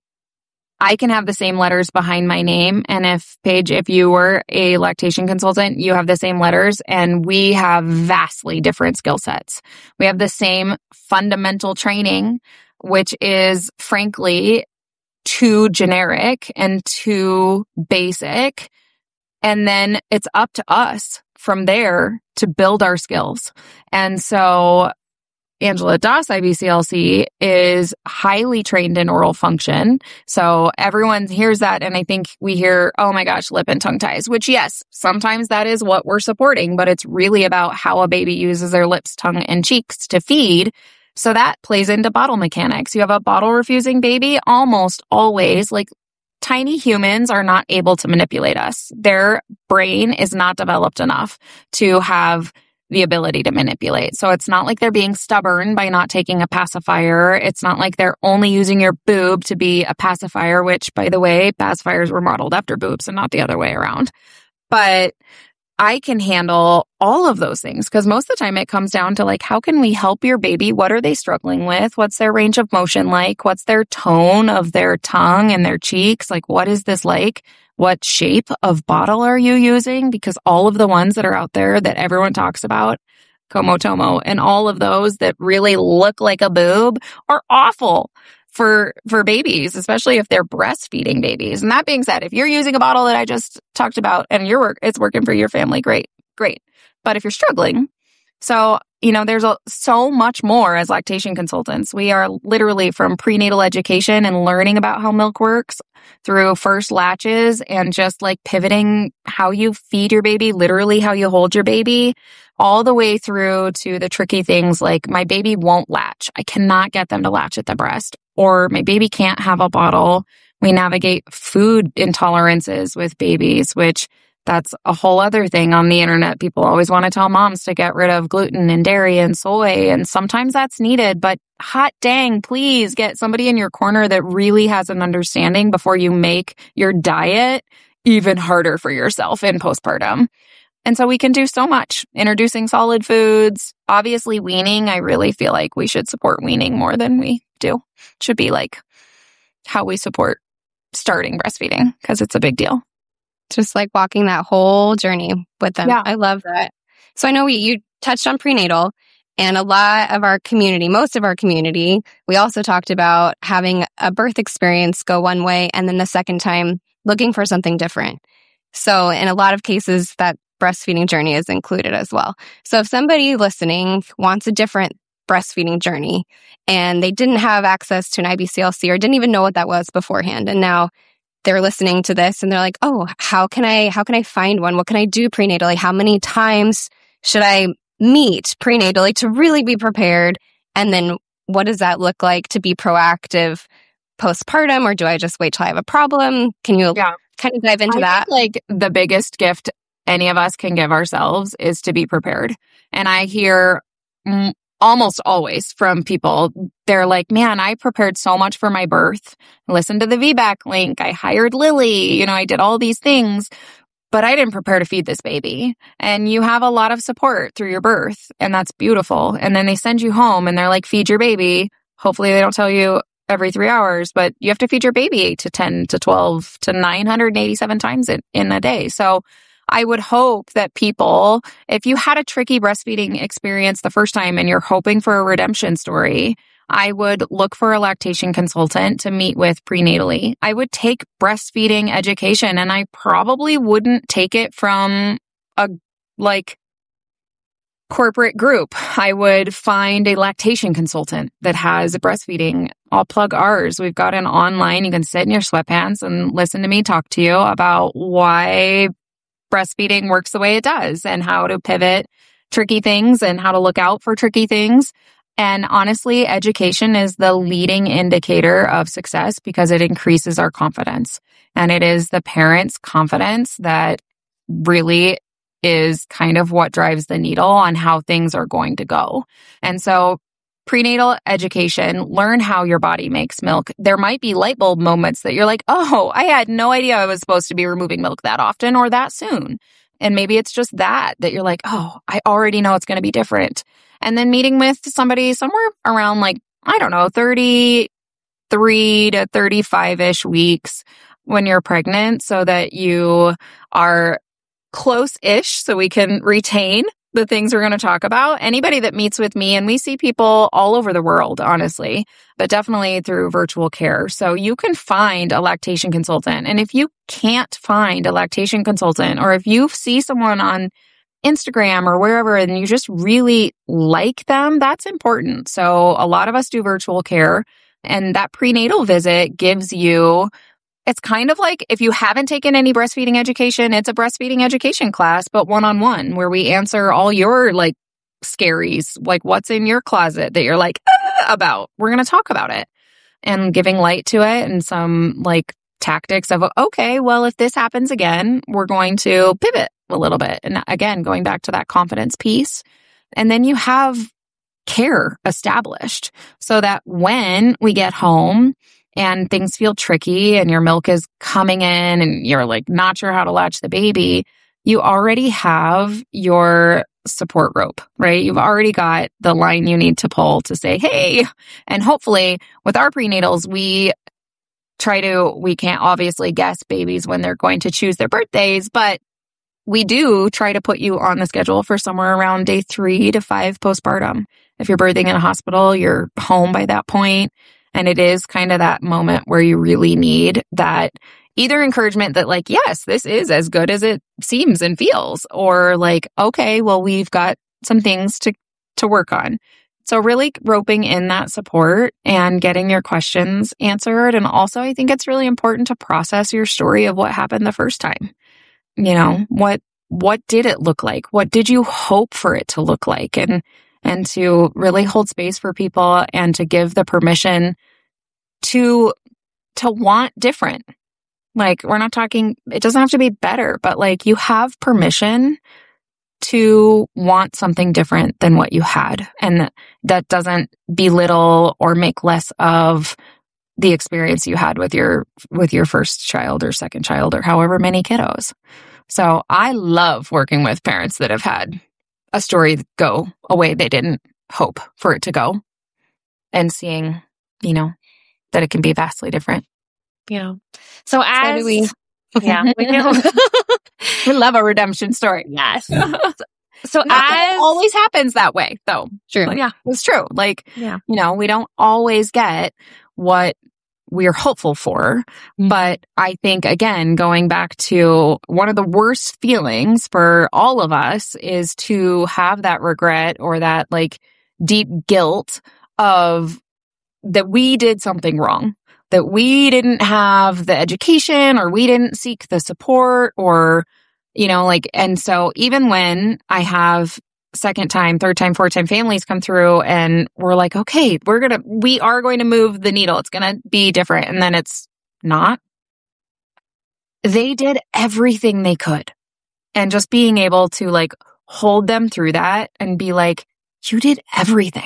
I can have the same letters behind my name. And if Paige, if you were a lactation consultant, you have the same letters, and we have vastly different skill sets. We have the same fundamental training, which is frankly too generic and too basic. And then it's up to us from there to build our skills. And so Angela Doss IBCLC is highly trained in oral function. So everyone hears that, and I think we hear, oh my gosh, lip and tongue ties, which yes, sometimes that is what we're supporting, but it's really about how a baby uses their lips, tongue, and cheeks to feed. So that plays into bottle mechanics. You have a bottle refusing baby, almost always, tiny humans are not able to manipulate us. Their brain is not developed enough to have the ability to manipulate. So it's not like they're being stubborn by not taking a pacifier. It's not like they're only using your boob to be a pacifier, which, by the way, pacifiers were modeled after boobs and not the other way around. But I can handle all of those things, because most of the time it comes down to how can we help your baby? What are they struggling with? What's their range of motion like? What's their tone of their tongue and their cheeks? What is this like? What shape of bottle are you using? Because all of the ones that are out there that everyone talks about, Komotomo, and all of those that really look like a boob are awful for babies, especially if they're breastfeeding babies. And that being said, if you're using a bottle that I just talked about and it's working for your family, great. But if you're struggling, there's so much more as lactation consultants. We are literally from prenatal education and learning about how milk works through first latches and just pivoting how you feed your baby, literally how you hold your baby, all the way through to the tricky things like my baby won't latch. I cannot get them to latch at the breast, or my baby can't have a bottle. We navigate food intolerances with babies, which that's a whole other thing on the internet. People always want to tell moms to get rid of gluten and dairy and soy, and sometimes that's needed, but hot dang, please get somebody in your corner that really has an understanding before you make your diet even harder for yourself in postpartum. And so we can do so much. Introducing solid foods, obviously weaning. I really feel like we should support weaning more than we do. It should be how we support starting breastfeeding, because it's a big deal. Just walking that whole journey with them. Yeah. I love that. So I know you touched on prenatal, and a lot of our community, most of our community, we also talked about having a birth experience go one way and then the second time looking for something different. So in a lot of cases, that breastfeeding journey is included as well. So if somebody listening wants a different breastfeeding journey and they didn't have access to an IBCLC or didn't even know what that was beforehand, and now they're listening to this and they're like, oh, how can I find one? What can I do prenatally? How many times should I meet prenatally to really be prepared? And then what does that look like to be proactive postpartum? Or do I just wait till I have a problem? Can you kind of dive into that? Think, the biggest gift any of us can give ourselves is to be prepared. And I hear almost always from people, they're like, man, I prepared so much for my birth. I listened to the VBAC link. I hired Lily. I did all these things. but I didn't prepare to feed this baby. And you have a lot of support through your birth, and that's beautiful. And then they send you home and they're like, feed your baby. Hopefully they don't tell you every 3 hours, but you have to feed your baby 8 to 10 to 12 to 987 times in a day. So I would hope that people, if you had a tricky breastfeeding experience the first time and you're hoping for a redemption story, I would look for a lactation consultant to meet with prenatally. I would take breastfeeding education, and I probably wouldn't take it from a corporate group. I would find a lactation consultant that has breastfeeding. I'll plug ours. We've got an online, you can sit in your sweatpants and listen to me talk to you about why breastfeeding works the way it does and how to pivot tricky things and how to look out for tricky things. And honestly, education is the leading indicator of success because it increases our confidence. And it is the parents' confidence that really is kind of what drives the needle on how things are going to go. And so prenatal education, learn how your body makes milk. There might be light bulb moments that you're like, oh, I had no idea I was supposed to be removing milk that often or that soon. And maybe it's just that you're like, oh, I already know it's going to be different. And then meeting with somebody somewhere around 33 to 35-ish weeks when you're pregnant so that you are close-ish so we can retain the things we're going to talk about. Anybody that meets with me, and we see people all over the world, honestly, but definitely through virtual care. So you can find a lactation consultant. And if you can't find a lactation consultant, or if you see someone on Instagram or wherever and you just really like them, that's important. So a lot of us do virtual care, and that prenatal visit gives you, it's kind of like if you haven't taken any breastfeeding education, it's a breastfeeding education class, but one-on-one, where we answer all your scaries, like what's in your closet that you're about. We're going to talk about it and giving light to it and some tactics of, okay, well, if this happens again, we're going to pivot a little bit. And again, going back to that confidence piece. And then you have care established so that when we get home and things feel tricky and your milk is coming in and you're not sure how to latch the baby, you already have your support rope, right? You've already got the line you need to pull to say, hey, and hopefully with our prenatals, we can't obviously guess babies when they're going to choose their birthdays, but we do try to put you on the schedule for somewhere around day 3 to 5 postpartum. If you're birthing in a hospital, you're home by that point. And it is kind of that moment where you really need that either encouragement that yes, this is as good as it seems and feels, or okay, well, we've got some things to work on. So really roping in that support and getting your questions answered. And also, I think it's really important to process your story of what happened the first time. What did it look like? What did you hope for it to look like? And to really hold space for people and to give the permission to want different. We're not talking, it doesn't have to be better, but you have permission to want something different than what you had. And that doesn't belittle or make less of the experience you had with your first child or second child or however many kiddos. So I love working with parents that have had a story go a way they didn't hope for it to go, and seeing, that it can be vastly different. Yeah. So do we. Yeah, we do. We love a redemption story. Yes. So it always happens that way, though. True. Yeah, it's true. We don't always get what we're hopeful for. But I think, again, going back to one of the worst feelings for all of us is to have that regret or that deep guilt of that we did something wrong, that we didn't have the education or we didn't seek the support or, and so even when I have second time, third time, fourth time families come through and we're like, okay, we are going to move the needle. It's going to be different. And then it's not. They did everything they could. And just being able to hold them through that and be like, you did everything.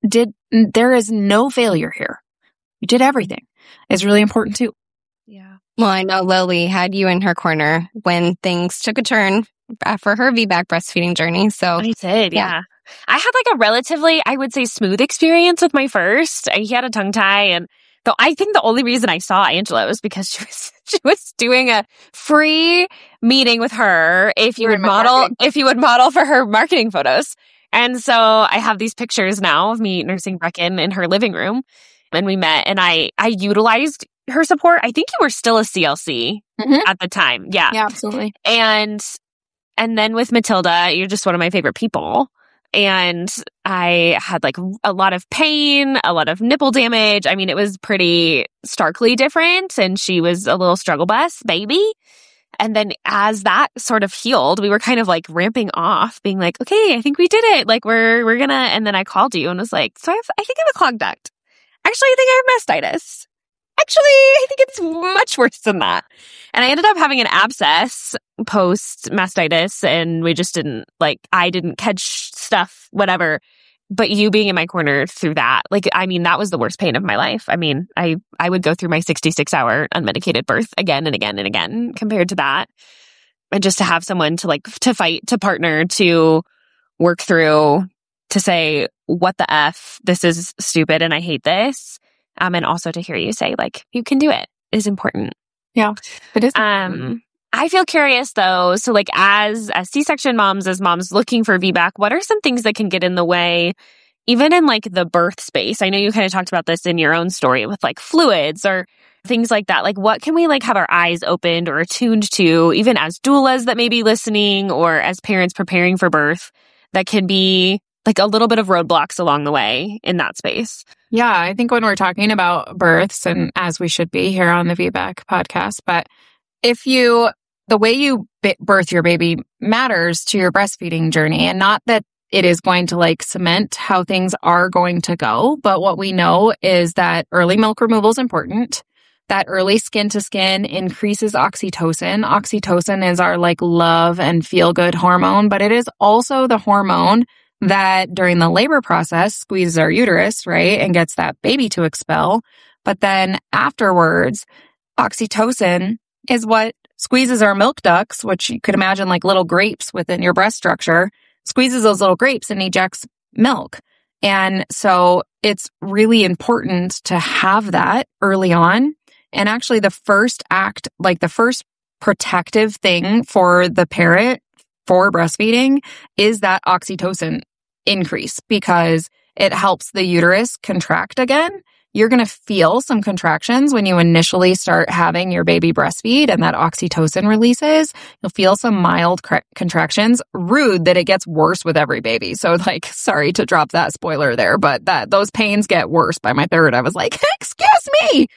There is no failure here. You did everything is really important too. Yeah. Well, I know Lily had you in her corner when things took a turn for her VBAC breastfeeding journey. So I did, yeah. I had like a relatively, I would say, smooth experience with my first. He had a tongue tie, and though I think the only reason I saw Angela was because she was doing a free meeting with her if you would model for her marketing photos. And so I have these pictures now of me nursing Brecken in her living room, and we met, and I utilized her support. I think you were still a CLC at the time. Yeah. Yeah, absolutely. And then with Matilda, you're just one of my favorite people. And I had like a lot of pain, a lot of nipple damage. I mean, it was pretty starkly different. And she was a little struggle bus baby. And then as that sort of healed, we were kind of like ramping off, being like, okay, I think we did it. Like we're gonna, and then I called you and was like, so I think I have a clogged duct. Actually, I think I have mastitis. Actually, I think it's much worse than that. And I ended up having an abscess post mastitis, and we just I didn't catch stuff, whatever. But you being in my corner through that, like, I mean, that was the worst pain of my life. I mean, I would go through my 66-hour unmedicated birth again and again and again compared to that. And just to have someone to fight, to partner, to work through, to say, what the F, this is stupid and I hate this. And also to hear you say, like, you can do it is important. Yeah, it is. I feel curious though. So like as C-section moms, as moms looking for VBAC, what are some things that can get in the way, even in like the birth space? I know you kind of talked about this in your own story with like fluids or things like that. Like what can we like have our eyes opened or attuned to, even as doulas that may be listening or as parents preparing for birth, that can be like a little bit of roadblocks along the way in that space? Yeah, I think when we're talking about births, and as we should be here on the VBAC podcast, but the way you birth your baby matters to your breastfeeding journey, and not that it is going to like cement how things are going to go. But what we know is that early milk removal is important. That early skin to skin increases oxytocin. Oxytocin is our like love and feel good hormone, but it is also the hormone that during the labor process squeezes our uterus, right? And gets that baby to expel. But then afterwards, oxytocin is what squeezes our milk ducts, which you could imagine like little grapes within your breast structure, squeezes those little grapes and ejects milk. And so it's really important to have that early on. And actually the first act, like the first protective thing for the parent for breastfeeding is that oxytocin increase, because it helps the uterus contract again. You're going to feel some contractions when you initially start having your baby breastfeed and that oxytocin releases. You'll feel some mild contractions. Rude that it gets worse with every baby. So like, sorry to drop that spoiler there, but those pains get worse by my third. I was like, excuse me.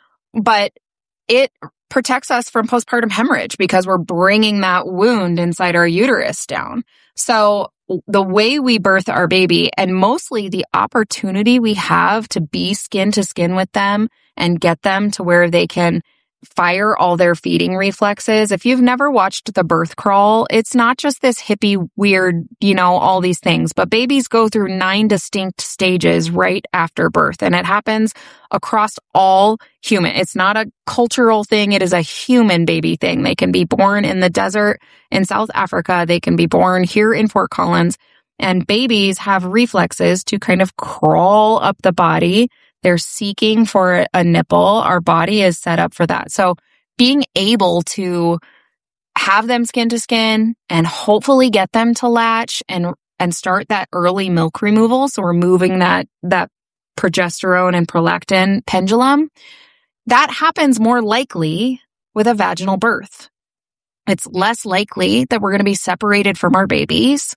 But it protects us from postpartum hemorrhage because we're bringing that wound inside our uterus down. So the way we birth our baby, and mostly the opportunity we have to be skin to skin with them and get them to where they can fire all their feeding reflexes. If you've never watched The Birth Crawl, it's not just this hippie, weird, all these things, but babies go through 9 distinct stages right after birth, and it happens across all human. It's not a cultural thing. It is a human baby thing. They can be born in the desert in South Africa. They can be born here in Fort Collins, and babies have reflexes to kind of crawl up the body. They're seeking for a nipple. Our body is set up for that. So being able to have them skin to skin and hopefully get them to latch and start that early milk removal. So removing that progesterone and prolactin pendulum, that happens more likely with a vaginal birth. It's less likely that we're going to be separated from our babies.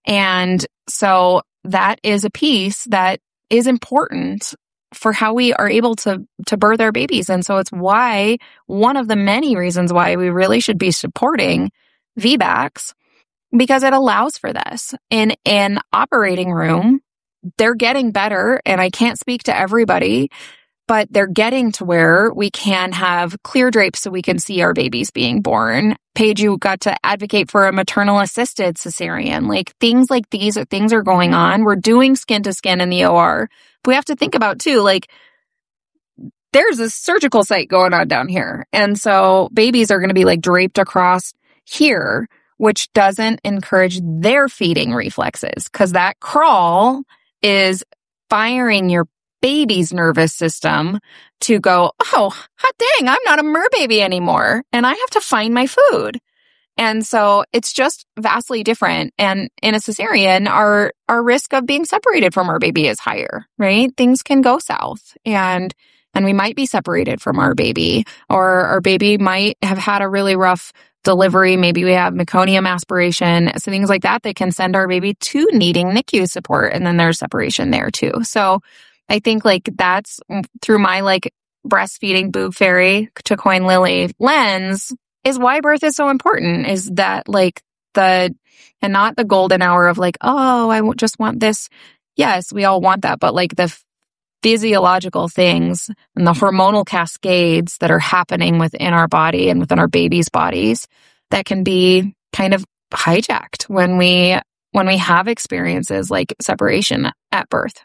And so that is a piece that is important for how we are able to birth our babies. And so it's why, one of the many reasons why we really should be supporting VBACs, because it allows for this. In an operating room, they're getting better, and I can't speak to everybody, but they're getting to where we can have clear drapes so we can see our babies being born. Paige, you got to advocate for a maternal assisted cesarean. Like things like these things are going on. We're doing skin to skin in the OR. But we have to think about too, like there's a surgical site going on down here. And so babies are going to be like draped across here, which doesn't encourage their feeding reflexes because that crawl is firing your baby's nervous system to go, oh, hot dang, I'm not a merbaby anymore. And I have to find my food. And so it's just vastly different. And in a cesarean, our risk of being separated from our baby is higher, right? Things can go south and we might be separated from our baby, or our baby might have had a really rough delivery. Maybe we have meconium aspiration. So things like that can send our baby to needing NICU support. And then there's separation there too. So I think like that's through my like breastfeeding boob fairy to coin Lily lens is why birth is so important, is that like and not the golden hour of like, oh, I just want this. Yes, we all want that. But like the physiological things and the hormonal cascades that are happening within our body and within our baby's bodies that can be kind of hijacked when we have experiences like separation at birth.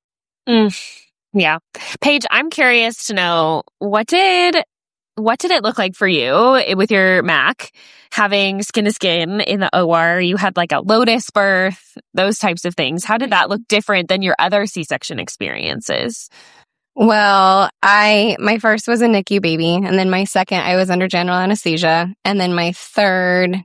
Yeah. Paige, I'm curious to know, what did it look like for you with your MAC, having skin to skin in the OR? You had like a Lotus birth, those types of things. How did that look different than your other C-section experiences? Well, my first was a NICU baby, and then my second, I was under general anesthesia, and then my third,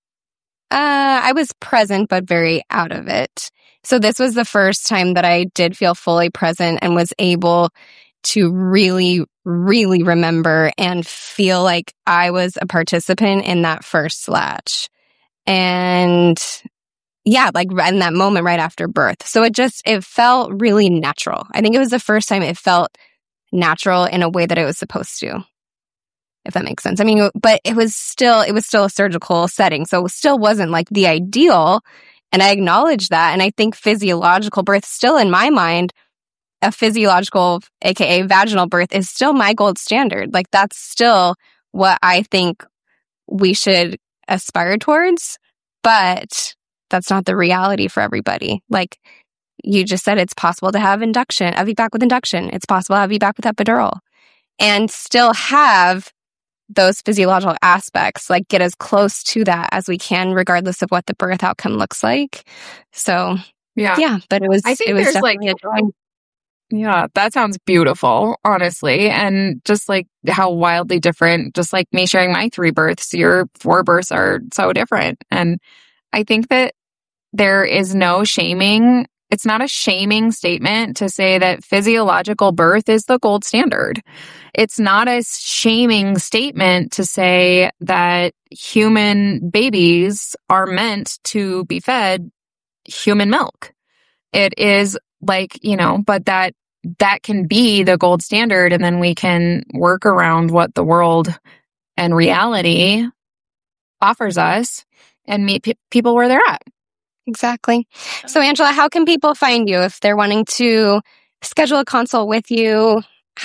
I was present but very out of it. So this was the first time that I did feel fully present and was able to really, really remember and feel like I was a participant in that first latch. And yeah, like in that moment right after birth. So it felt really natural. I think it was the first time it felt natural in a way that it was supposed to, if that makes sense. I mean, but it was still a surgical setting. So it still wasn't like the ideal. And I acknowledge that. And I think physiological birth still in my mind, a physiological, aka vaginal birth, is still my gold standard. Like that's still what I think we should aspire towards, but that's not the reality for everybody. Like you just said, it's possible to have VBAC with induction. It's possible to have VBAC with epidural and still have those physiological aspects, like get as close to that as we can, regardless of what the birth outcome looks like. So yeah, but it was definitely a joy. Yeah, that sounds beautiful, honestly. And just like how wildly different, just like me sharing my 3 births, your 4 births are so different. And I think that there is no shaming. It's not a shaming statement to say that physiological birth is the gold standard. It's not a shaming statement to say that human babies are meant to be fed human milk. It is like, but that can be the gold standard, and then we can work around what the world and reality offers us and meet people where they're at. Exactly. So Angela, how can people find you if they're wanting to schedule a consult with you?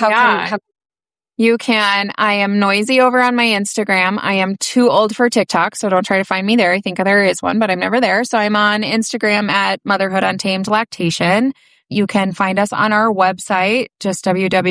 You can. I am noisy over on my Instagram. I am too old for TikTok, so don't try to find me there. I think there is one, but I'm never there. So I'm on Instagram at Motherhood Untamed Lactation. You can find us on our website, just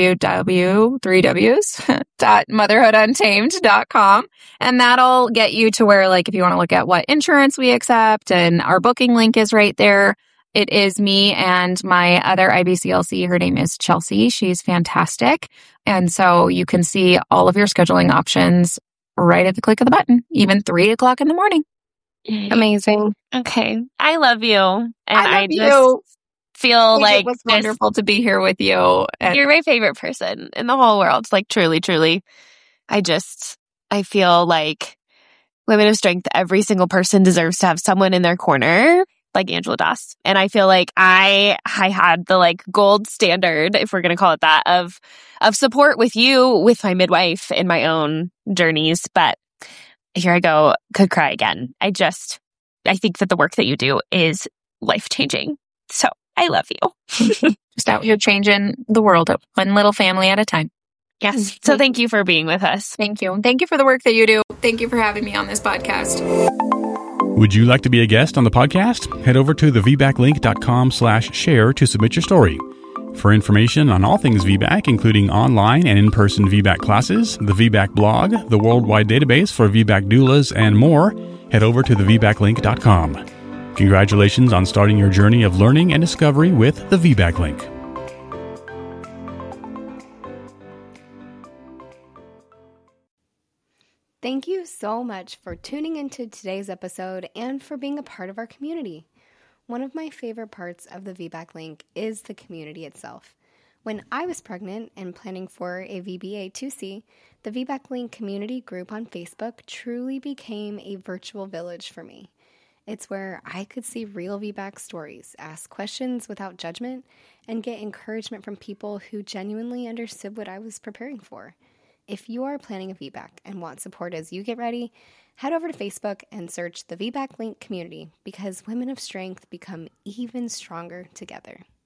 www.motherhooduntamed.com. And that'll get you to where, like, if you want to look at what insurance we accept, and our booking link is right there. It is me and my other IBCLC. Her name is Chelsea. She's fantastic. And so you can see all of your scheduling options right at the click of the button, even 3:00 in the morning. Amazing. Okay. I love you. And I love you. Feel like it was wonderful to be here with you. You're my favorite person in the whole world. Like truly, truly. I feel like Women of Strength, every single person deserves to have someone in their corner like Angela Das. And I feel like I had the like gold standard, if we're going to call it that, of support with you, with my midwife in my own journeys. But here I go, could cry again. I think that the work that you do is life-changing. So I love you. Just out here changing the world, one little family at a time. Yes. So thank you for being with us. Thank you. Thank you for the work that you do. Thank you for having me on this podcast. Would you like to be a guest on the podcast? Head over to thevbaclink.com/share to submit your story. For information on all things VBAC, including online and in-person VBAC classes, the VBAC blog, the worldwide database for VBAC doulas, and more, head over to thevbaclink.com. Congratulations on starting your journey of learning and discovery with the VBAC Link. Thank you so much for tuning into today's episode and for being a part of our community. One of my favorite parts of the VBAC Link is the community itself. When I was pregnant and planning for a VBA2C, the VBAC Link community group on Facebook truly became a virtual village for me. It's where I could see real VBAC stories, ask questions without judgment, and get encouragement from people who genuinely understood what I was preparing for. If you are planning a VBAC and want support as you get ready, head over to Facebook and search the VBAC Link community because women of strength become even stronger together.